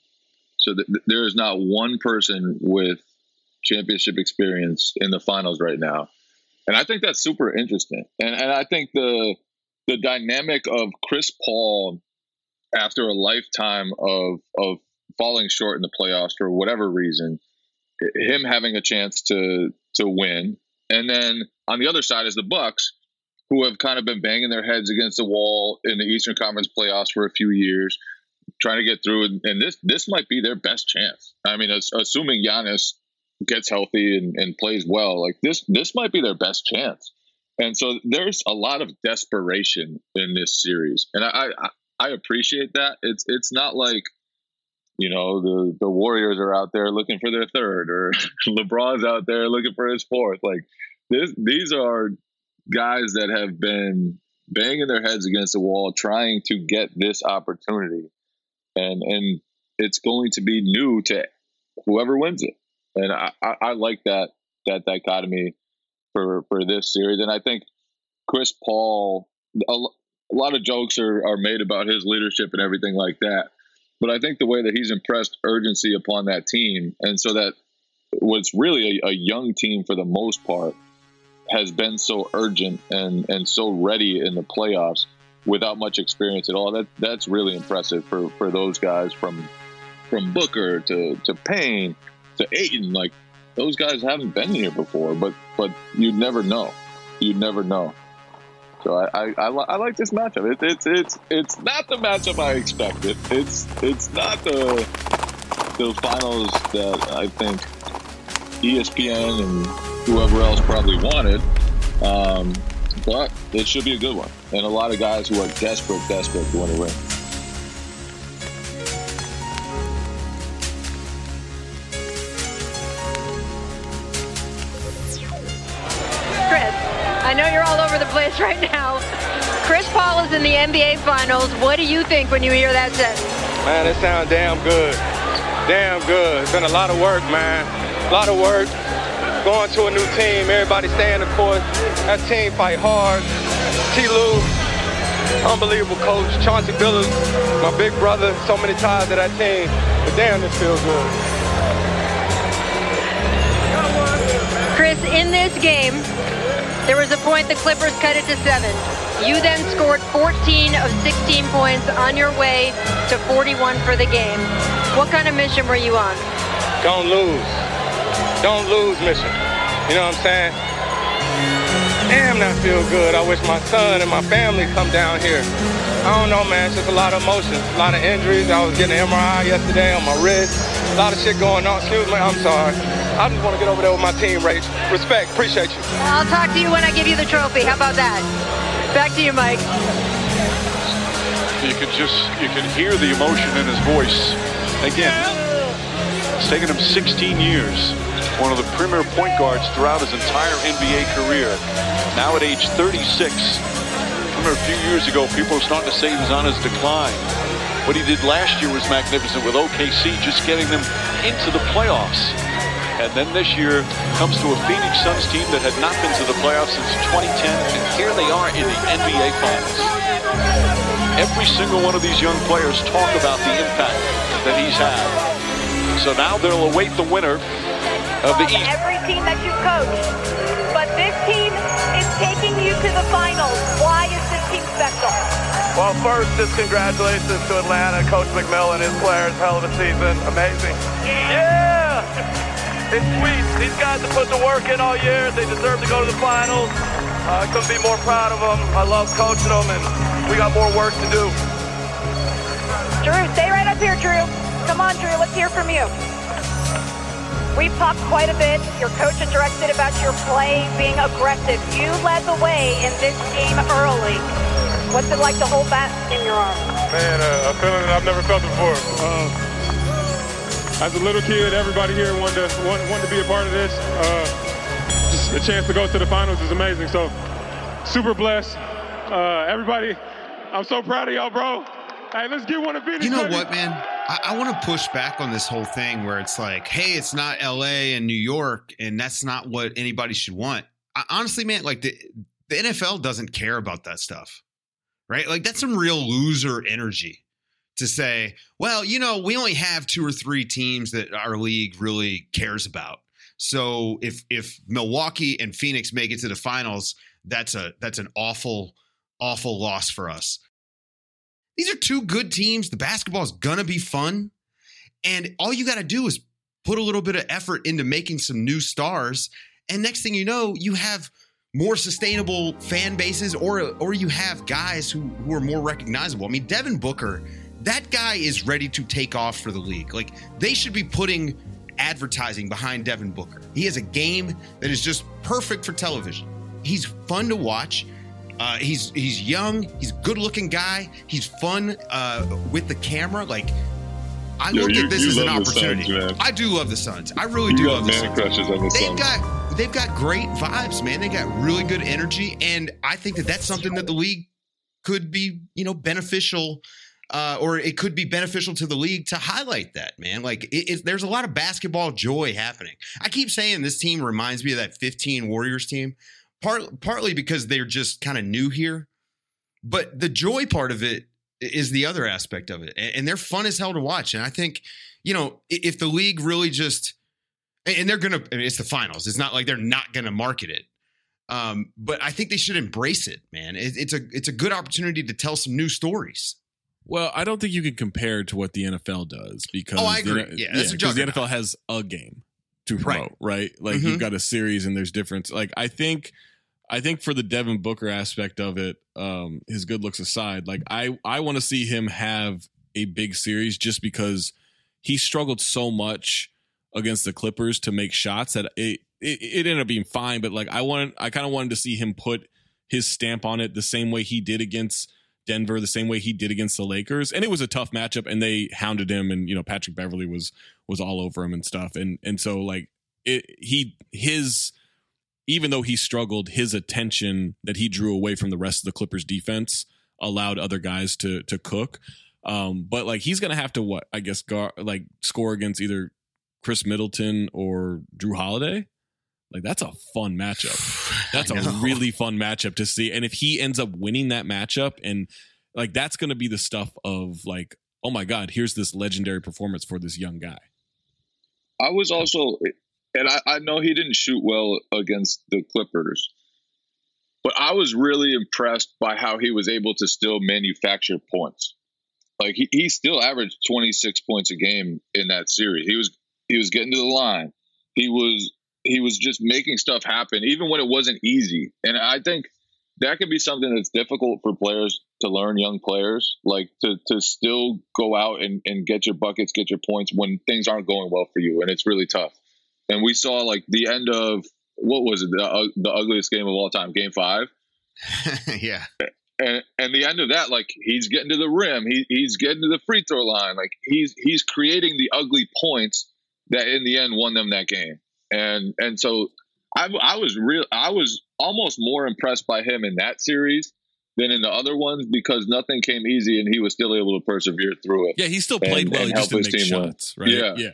So th- th- there is not one person with championship experience in the finals right now. And I think that's super interesting. And and I think the the dynamic of Chris Paul after a lifetime of of falling short in the playoffs for whatever reason, him having a chance to to win, and then on the other side is the Bucks, who have kind of been banging their heads against the wall in the Eastern Conference playoffs for a few years, trying to get through, and, and this this might be their best chance. I mean, as, assuming Giannis gets healthy and, and plays well, like this this might be their best chance. And so there's a lot of desperation in this series, and I I, I appreciate that. It's it's not like, you know, the, the Warriors are out there looking for their third, or LeBron's out there looking for his fourth. Like this, these are guys that have been banging their heads against the wall, trying to get this opportunity. And, and it's going to be new to whoever wins it. And I, I, I like that, that dichotomy for, for this series. And I think Chris Paul, a, a lot of jokes are, are made about his leadership and everything like that. But I think the way that he's impressed urgency upon that team, and so that was really a, a young team for the most part, has been so urgent and, and so ready in the playoffs without much experience at all. That that's really impressive for, for those guys from from Booker to, to Payne to Ayton. Like, those guys haven't been here before, but but you'd never know. You'd never know. So I I, I, li- I like this matchup. It, it's it's it's not the matchup I expected. It's it's not the the finals that I think E S P N and whoever else probably wanted. Um, but it should be a good one, and a lot of guys who are desperate, desperate to win a ring. Chris, I know you're all over the place right now. Chris Paul is in the N B A Finals. What do you think when you hear that sentence? Man, it sounds damn good. Damn good. It's been a lot of work, man. A lot of work. Going to a new team, everybody staying the course. That team fight hard. T. Lue, unbelievable coach. Chauncey Billups, my big brother. So many ties to that team. But damn, this feels good. Chris, in this game, there was a point the Clippers cut it to seven. You then scored fourteen of sixteen points on your way to forty-one for the game. What kind of mission were you on? Don't lose. Don't lose mission. You know what I'm saying? Damn, that feel good. I wish my son and my family come down here. I don't know, man. It's just a lot of emotions, a lot of injuries. I was getting an M R I yesterday on my wrist. A lot of shit going on. Excuse me, I'm sorry. I just want to get over there with my team, Rach. Respect, appreciate you. I'll talk to you when I give you the trophy. How about that? Back to you, Mike. You can just, you can hear the emotion in his voice. Again, it's taken him sixteen years. One of the premier point guards throughout his entire N B A career. Now at age thirty-six. Remember a few years ago, people were starting to say he was on his decline. What he did last year was magnificent with O K C, just getting them into the playoffs. And then this year comes to a Phoenix Suns team that had not been to the playoffs since twenty ten, and here they are in the N B A Finals. Every single one of these young players talk about the impact that he's had. So now they'll await the winner of the East. Every team that you coach, but this team is taking you to the finals. Why is this team special? Well, first, just congratulations to Atlanta, Coach McMillan, his players, hell of a season, amazing. Yeah! It's sweet. These guys have put the work in all year. They deserve to go to the finals. I uh, couldn't be more proud of them. I love coaching them, and we got more work to do. Drew, stay right up here, Drew. Come on, Drew, let's hear from you. We've talked quite a bit. Your coach and directed about your play being aggressive. You led the way in this game early. What's it like to hold that in your arms? Man, uh, a feeling that I've never felt before. Uh, as a little kid, everybody here wanted to, wanted, wanted to be a part of this. Uh, just the chance to go to the finals is amazing. So, super blessed. Uh, everybody, I'm so proud of y'all, bro. Hey, let's get one of Phoenix. You know baby. what, man? I, I want to push back on this whole thing where it's like, hey, it's not L A and New York, and that's not what anybody should want. I, honestly, man, like the, the N F L doesn't care about that stuff, right? Like that's some real loser energy to say, well, you know, we only have two or three teams that our league really cares about. So if if Milwaukee and Phoenix make it to the finals, that's a that's an awful, awful loss for us. These are two good teams. The basketball is going to be fun. And all you got to do is put a little bit of effort into making some new stars. And next thing you know, you have more sustainable fan bases, or or you have guys who, who are more recognizable. I mean, Devin Booker, that guy is ready to take off for the league. Like, they should be putting advertising behind Devin Booker. He has a game that is just perfect for television. He's fun to watch. Uh, he's he's young. He's a good-looking guy. He's fun uh, with the camera. Like, I Yo, look you, at this you as an love the opportunity. Suns, man. I do love the Suns. I really You do got love the man Suns. crushes on the They've Suns. got they've got great vibes, man. They got really good energy, and I think that that's something that the league could be, you know, beneficial. Uh, or it could be beneficial to the league to highlight that, man. Like, it, it, there's a lot of basketball joy happening. I keep saying this team reminds me of that fifteen Warriors team, part, partly because they're just kind of new here. But the joy part of it is the other aspect of it. And, and they're fun as hell to watch. And I think, you know, if the league really just – and they're going to – it's the finals. It's not like they're not going to market it. Um, but I think they should embrace it, man. It, it's a it's a good opportunity to tell some new stories. Well, I don't think you can compare to what the N F L does because oh, I agree. The, yeah, that's yeah, a because the N F L juggernaut. has a game to promote, right? right? Like Mhm. you've got a series and there's difference. Like I think, I think for the Devin Booker aspect of it, um, his good looks aside, like I I want to see him have a big series just because he struggled so much against the Clippers to make shots that it it, it ended up being fine. But like I wanted, I kind of wanted to see him put his stamp on it the same way he did against Denver, the same way he did against the Lakers. And it was a tough matchup and they hounded him and, you know, Patrick Beverly was, was all over him and stuff. And, and so like it, he, his, even though he struggled, his attention that he drew away from the rest of the Clippers defense allowed other guys to, to cook. Um, but like, he's going to have to what, I guess, gar- like score against either Chris Middleton or Drew Holiday. Like that's a fun matchup. That's a really fun matchup to see. And if he ends up winning that matchup, and like that's going to be the stuff of like, oh my God, here's this legendary performance for this young guy. I was also, and I, I know he didn't shoot well against the Clippers, but I was really impressed by how he was able to still manufacture points. Like he, he still averaged twenty-six points a game in that series. He was he was getting to the line. He was. He was just making stuff happen, even when it wasn't easy. And I think that can be something that's difficult for players to learn, young players, like to to still go out and, and get your buckets, get your points when things aren't going well for you. And it's really tough. And we saw like the end of, what was it, the, uh, the ugliest game of all time, game five? yeah. And, and the end of that, like he's getting to the rim. He, he's getting to the free throw line. Like he's he's creating the ugly points that in the end won them that game. And and so I, I was real. I was almost more impressed by him in that series than in the other ones because nothing came easy and he was still able to persevere through it. Yeah, he still played and, well. And he just help didn't his make team shots, win. right? Yeah, yeah.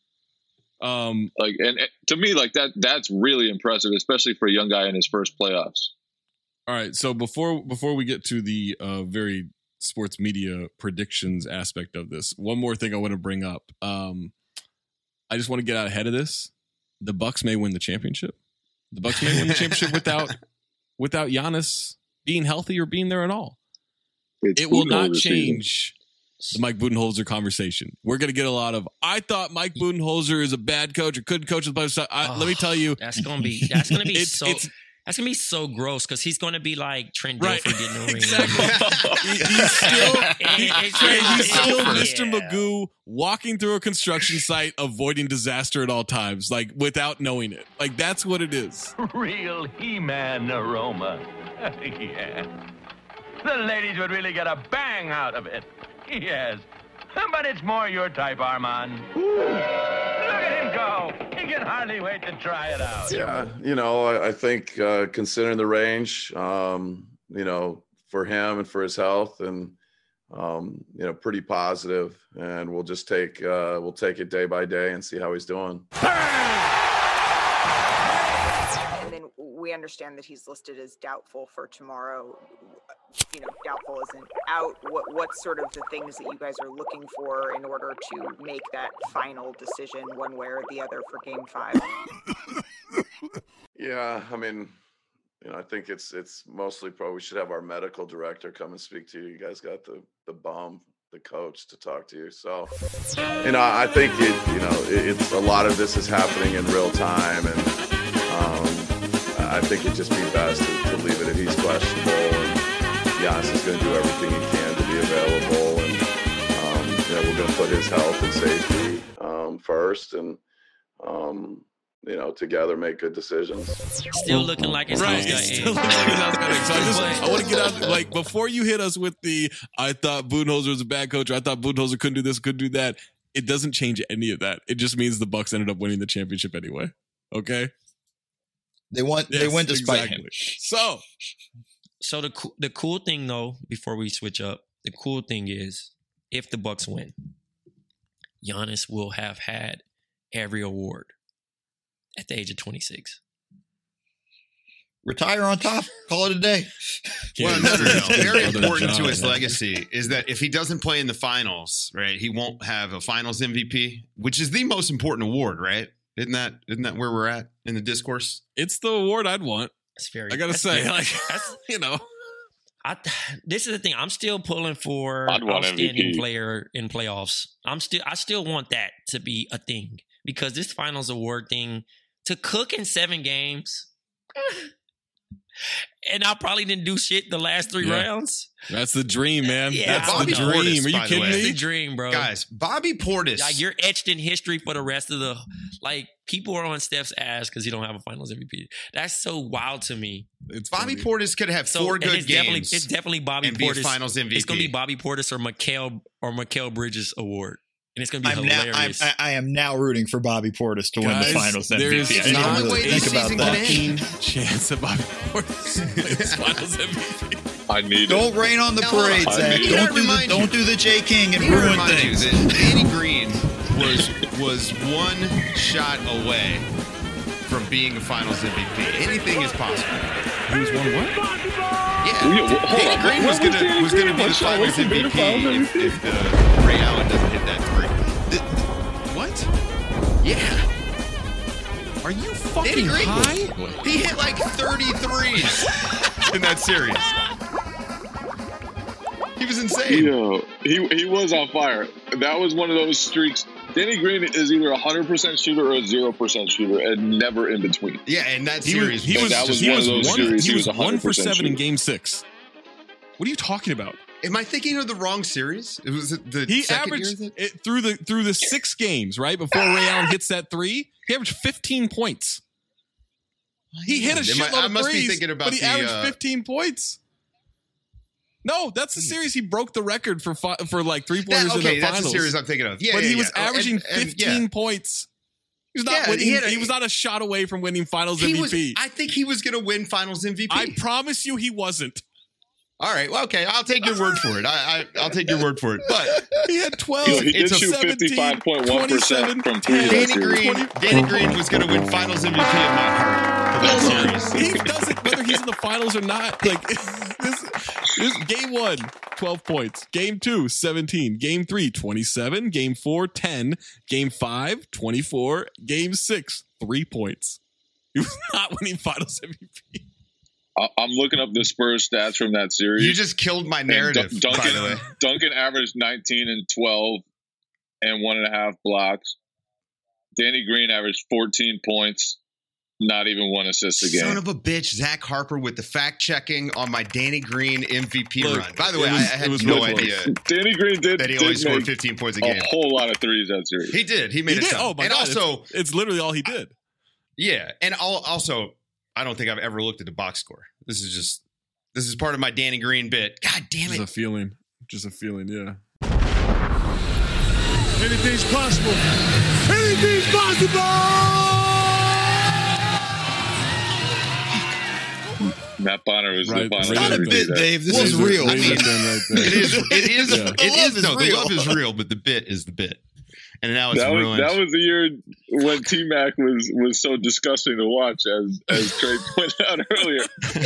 Um, like and, and to me, like that. That's really impressive, especially for a young guy in his first playoffs. All right. So before before we get to the uh, very sports media predictions aspect of this, one more thing I want to bring up. Um, I just want to get out ahead of this. The Bucks may win the championship. The Bucks may win the championship without without Giannis being healthy or being there at all. It's it will not change the Mike Budenholzer conversation. We're going to get a lot of, I thought Mike Budenholzer is a bad coach or couldn't coach the Bucks. I, Oh, let me tell you. That's going to be that's going to be it's, so it's, that's going to be so gross because he's going to be like Trent Right. Dilfer getting a ring. Exactly. He- he's still, he- It's Trey, just- he's still yeah. Mister Magoo walking through a construction site, avoiding disaster at all times, like without knowing it. Like that's what it is. Real He-Man aroma. Yeah. The ladies would really get a bang out of it. Yes. But it's more your type, Armand. Look at him go. He can hardly wait to try it out. Yeah, you know, I, I think uh, considering the range, um, you know, for him and for his health, and um, you know, pretty positive. And we'll just take uh, we'll take it day by day and see how he's doing. And then we understand that he's listed as doubtful for tomorrow. You know, doubtful isn't out. What what's sort of the things that you guys are looking for in order to make that final decision one way or the other for game five? Yeah, I mean, you know, I think it's it's mostly probably we should have our medical director come and speak to you. You guys got the the bum, the coach to talk to you. So, you know, I think it, you know, it, it's a lot of this is happening in real time, and um, I think it'd just be best to, to leave it if he's questionable. And Giannis is going to do everything he can to be available, and um, you know, we're going to put his health and safety um, first, and um, you know, together make good decisions. Still looking like it's Right. got It's still looking like it's got age. So I just I want to get out like before you hit us with the I thought Budenholzer was a bad coach, or I thought Budenholzer couldn't do this, couldn't do that. It doesn't change any of that. It just means the Bucks ended up winning the championship anyway. Okay. They want Yes, they went despite exactly. him. So So the coo- the cool thing though, before we switch up, the cool thing is if the Bucks win, Giannis will have had every award at the age of twenty-six. Retire on top. Call it a day. Well, no, no, no. Very important to his legacy is that if he doesn't play in the finals, right, he won't have a finals M V P, which is the most important award, right? Isn't that isn't that where we're at in the discourse? it's the award I'd want. That's very. I gotta that's say, very- like, that's, you know, I, this is the thing. I'm still pulling for I'd want outstanding M V P. player in playoffs. I'm still, I still want that to be a thing because this finals award thing to cook in seven games, and I probably didn't do shit the last three Yeah. rounds. that's the dream, man. Yeah, that's Bobby the dream. Portis, Are you by the kidding way. It's me? the dream, bro. Guys, Bobby Portis. Like you're etched in history for the rest of the like. People are on Steph's ass because he don't have a Finals M V P. That's so wild to me. It's Bobby funny. Portis could have So four and good it's definitely games. it's definitely Bobby and be a Portis. Finals M V P. It's gonna be Bobby Portis or Mikael or Mikael Bridges award, and it's gonna be I'm now, I'm, hilarious. I, I am now rooting for Bobby Portis to win Guys, the Finals M V P. there's I didn't not even the way really this think about season that. can end. Fucking chance that Bobby Portis wins Finals M V P. I need Don't it. rain on the Now, hold parade, on. Zach. Need Don't I do the remind don't you- do the J King and Need to ruin remind things. you that Danny Green was was one shot away from being a Finals M V P. Anything is possible. He was one what? Yeah, Yeah, well, hold Danny on. Green What was was gonna Danny was gonna Green? be the What's wrong Finals with M V the P Finals if, if uh, Ray Allen doesn't hit that three. What? Yeah, Are you Danny fucking Green. high? He hit like thirty-threes in that series. He was insane. Yo, he he was on fire. That was one of those streaks. Danny Green is either a hundred percent shooter or a zero percent shooter, and never in between. Yeah, and that He series was, he was, that was he one was of those one, series he he was was one for one hundred percent seven in shooter. game six. What are you talking about? Am I thinking of the wrong series? It was the He second averaged year. it through the through the six games, right? Before Ray Allen hits that three, he averaged fifteen points. He hit a Am I- shitload I of must be threes, thinking about but he the, averaged uh, fifteen points. No, that's the series he broke the record for fi- for like three pointers That, in okay, the that's finals. the series I'm thinking of. Yeah, but yeah, he yeah. was Oh, and- averaging and- fifteen yeah. points. He was not Yeah, winning. he He, had a- was not a shot away from winning Finals He M V was, P. I think he was going to win Finals M V P. I promise you, he wasn't. All right, well, okay, I'll take your word for it. I, I, I'll take your word for it. But He had twelve. Yo, he did It's a shoot fifty-five point one percent from three. that Danny series. Green, Danny Green was going to win Finals M V P in my heart for that series. He does it whether he's in the finals or not. Like this, this game one, twelve points. Game two, seventeen. Game three, twenty-seven. Game four, ten. Game five, twenty-four. Game six, three points. He was not winning finals M V P. I- I'm looking up the Spurs stats from that series. You just killed my And narrative, Dun- Duncan, by the way. Duncan averaged nineteen and twelve and one and a half blocks. Danny Green averaged fourteen points, not even one assist a game. Son of a bitch, Zach Harper with the fact checking on my Danny Green M V P Look, run. By the it way, was- I, I it had was no real idea close. Danny Green did, that he did only scored make fifteen points a a game. whole lot of threes that series. He did. He made He a did. ton. Oh my and god! also, it's, it's literally all he did. yeah, and al- also, I don't think I've ever looked at the box score. This is just this is part of my Danny Green bit. God damn Just it! a feeling. Just a feeling. Yeah. Anything's possible. Anything's possible. Matt Bonner was Right, the final. right. Not a M V P bit, that- Dave. This Razor- is real. razor I mean, thin right there. It is. It is. Yeah. It The love is. is No, the real. love is real, but the bit is the bit, and now it's That was, ruined. that was the year when T Mac was was so disgusting to watch, as as Trey pointed out earlier.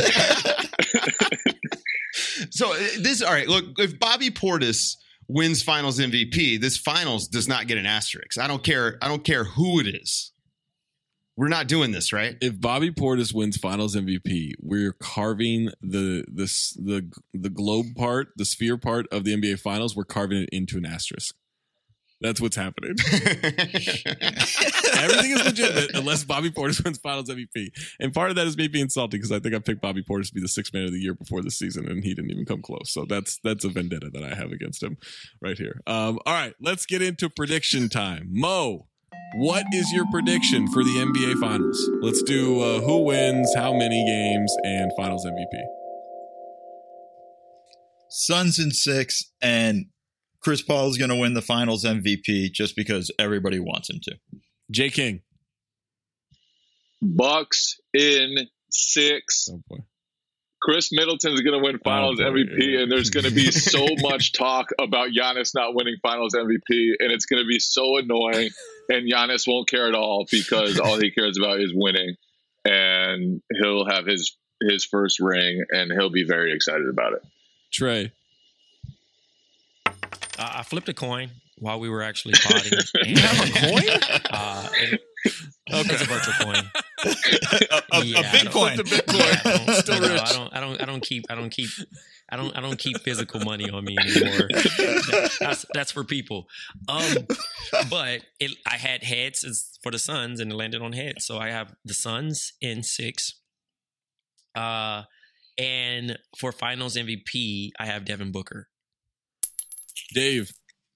So uh, this, all right. Look, if Bobby Portis wins Finals M V P, this Finals does not get an asterisk. I don't care. I don't care who it is. We're not doing this, right? If Bobby Portis wins Finals M V P, we're carving the this the the globe part, the sphere part of the N B A Finals. We're carving it into an asterisk. That's what's happening. Everything is legitimate unless Bobby Portis wins Finals M V P. And part of that is me being salty because I think I picked Bobby Portis to be the sixth man of the year before this season, and he didn't even come close. So that's that's a vendetta that I have against him right here. Um, all right, let's get into prediction time. Mo, what is your prediction for the N B A Finals? Let's do uh, who wins, how many games, and Finals M V P. Suns in six, and Chris Paul is going to win the Finals M V P just because everybody wants him to. J. King. Bucks in six. Oh boy. Chris Middleton's going to win Finals Oh, boy. M V P, and there's going to be so much talk about Giannis not winning Finals M V P, and it's going to be so annoying, and Giannis won't care at all because all he cares about is winning, and he'll have his his first ring, and he'll be very excited about it. Trey. Uh, I flipped a coin while we were actually potting. You have a coin? Uh, and Okay. It's a virtual coin. a, a, yeah, a Bitcoin. A Bitcoin. Yeah, I don't, Still no, rich. I don't. I don't. I don't keep. I don't keep. I don't. I don't keep physical money on me anymore. That's that's for people. Um, but it, I had heads as for the Suns, and it landed on heads. So I have the Suns in six. Uh, and for Finals M V P, I have Devin Booker. Dave.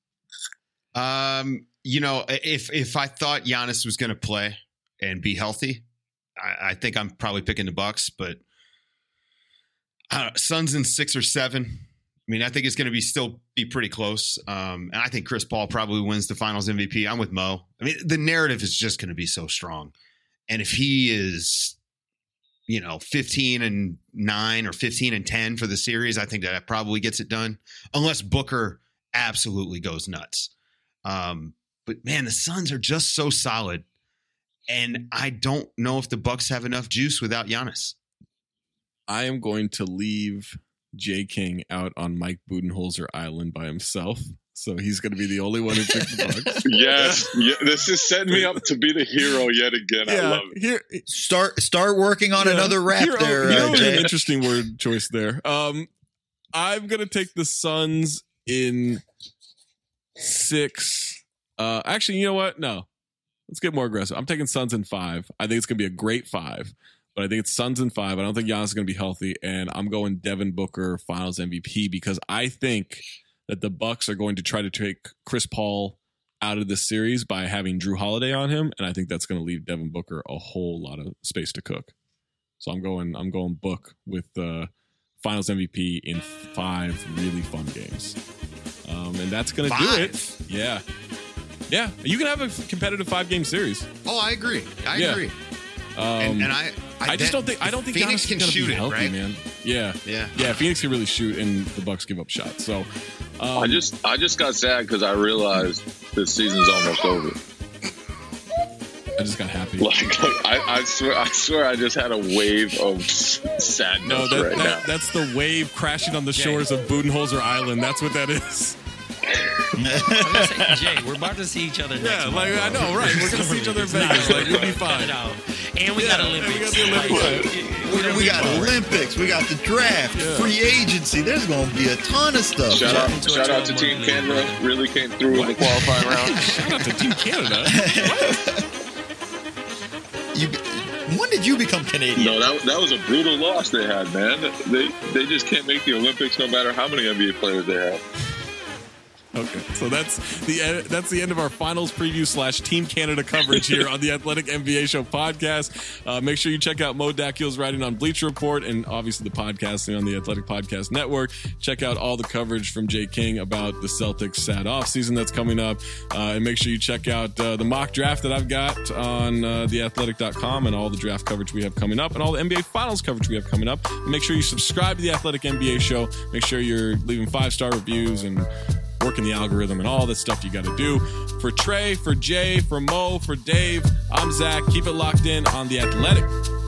Um, you know, if if I thought Giannis was going to play and be healthy, I, I think I'm probably picking the Bucks. But uh, Suns in six or seven. I mean, I think it's going to be still be pretty close. Um, and I think Chris Paul probably wins the Finals M V P. I'm with Mo. I mean, the narrative is just going to be so strong, and if he is, you know, fifteen and nine or fifteen and ten for the series, I think that probably gets it done, unless Booker absolutely goes nuts. Um, but man, the Suns are just so solid, and I don't know if the Bucks have enough juice without Giannis. I am going to leave J. King out on Mike Budenholzer Island by himself, so he's going to be the only one who picked the Bucks. Yes, yeah, this is setting me up to be the hero yet again. Yeah, I love it. Here, Start start working on yeah, another rap hero, there, hero uh, is Jay. an interesting word choice there. Um, I'm going to take the Suns in six. Uh, actually, you know what? No, let's get more aggressive. I'm taking Suns in five. I think it's going to be a great five, but I think it's Suns in five. I don't think Giannis is going to be healthy, and I'm going Devin Booker Finals M V P because I think that the Bucks are going to try to take Chris Paul out of this series by having Drew Holiday on him, and I think that's going to leave Devin Booker a whole lot of space to cook. So I'm going. I'm going Book with the uh, Finals M V P in five really fun games, um, and that's going to do it. Yeah. Yeah, you can have a competitive five-game series. Oh, I agree. I Yeah. agree. Um, and, and I, I, I just that- don't think I don't think Phoenix Giannis can is gonna shoot be it, healthy, right? man. Yeah, Yeah. yeah. Phoenix can really shoot, and the Bucks give up shots. So um, I just I just got sad because I realized this season's almost over. I just got happy. Like, like I, I swear I swear I just had a wave of s- sadness No, that, right that, now. that's the wave crashing on the shores of Budenholzer Island. That's what that is. I'm gonna say, Jay, we're about to see each other next Yeah, month. like I know, right? We're gonna see each other in Vegas. Like we'll be fine. No. And we Yeah, got and we Olympics. got the Olympics. Like, We got Olympics. We got the draft, Yeah. free agency. There's going to be a ton of stuff. Shout Jay. out, shout out to Team Canada. Really came through in the qualifying round. Shout out to Team Canada. You, when did you become Canadian? No, that that was a brutal loss they had, man. They they just can't make the Olympics no matter how many N B A players they have. Okay, so that's the end, that's the end of our finals preview slash Team Canada coverage here on the Athletic N B A Show podcast. Uh, make sure you check out Mo Dakhil's writing on Bleacher Report and obviously the podcasting on the Athletic Podcast Network. Check out all the coverage from Jay King about the Celtics sad off season that's coming up, uh, and make sure you check out uh, the mock draft that I've got on uh, the athletic dot com and all the draft coverage we have coming up and all the N B A Finals coverage we have coming up. And make sure you subscribe to the Athletic N B A Show. Make sure you're leaving five star reviews and working the algorithm and all that stuff you got to do. For Trey, for Jay, for Mo, for Dave, I'm Zach. Keep it locked in on The Athletic.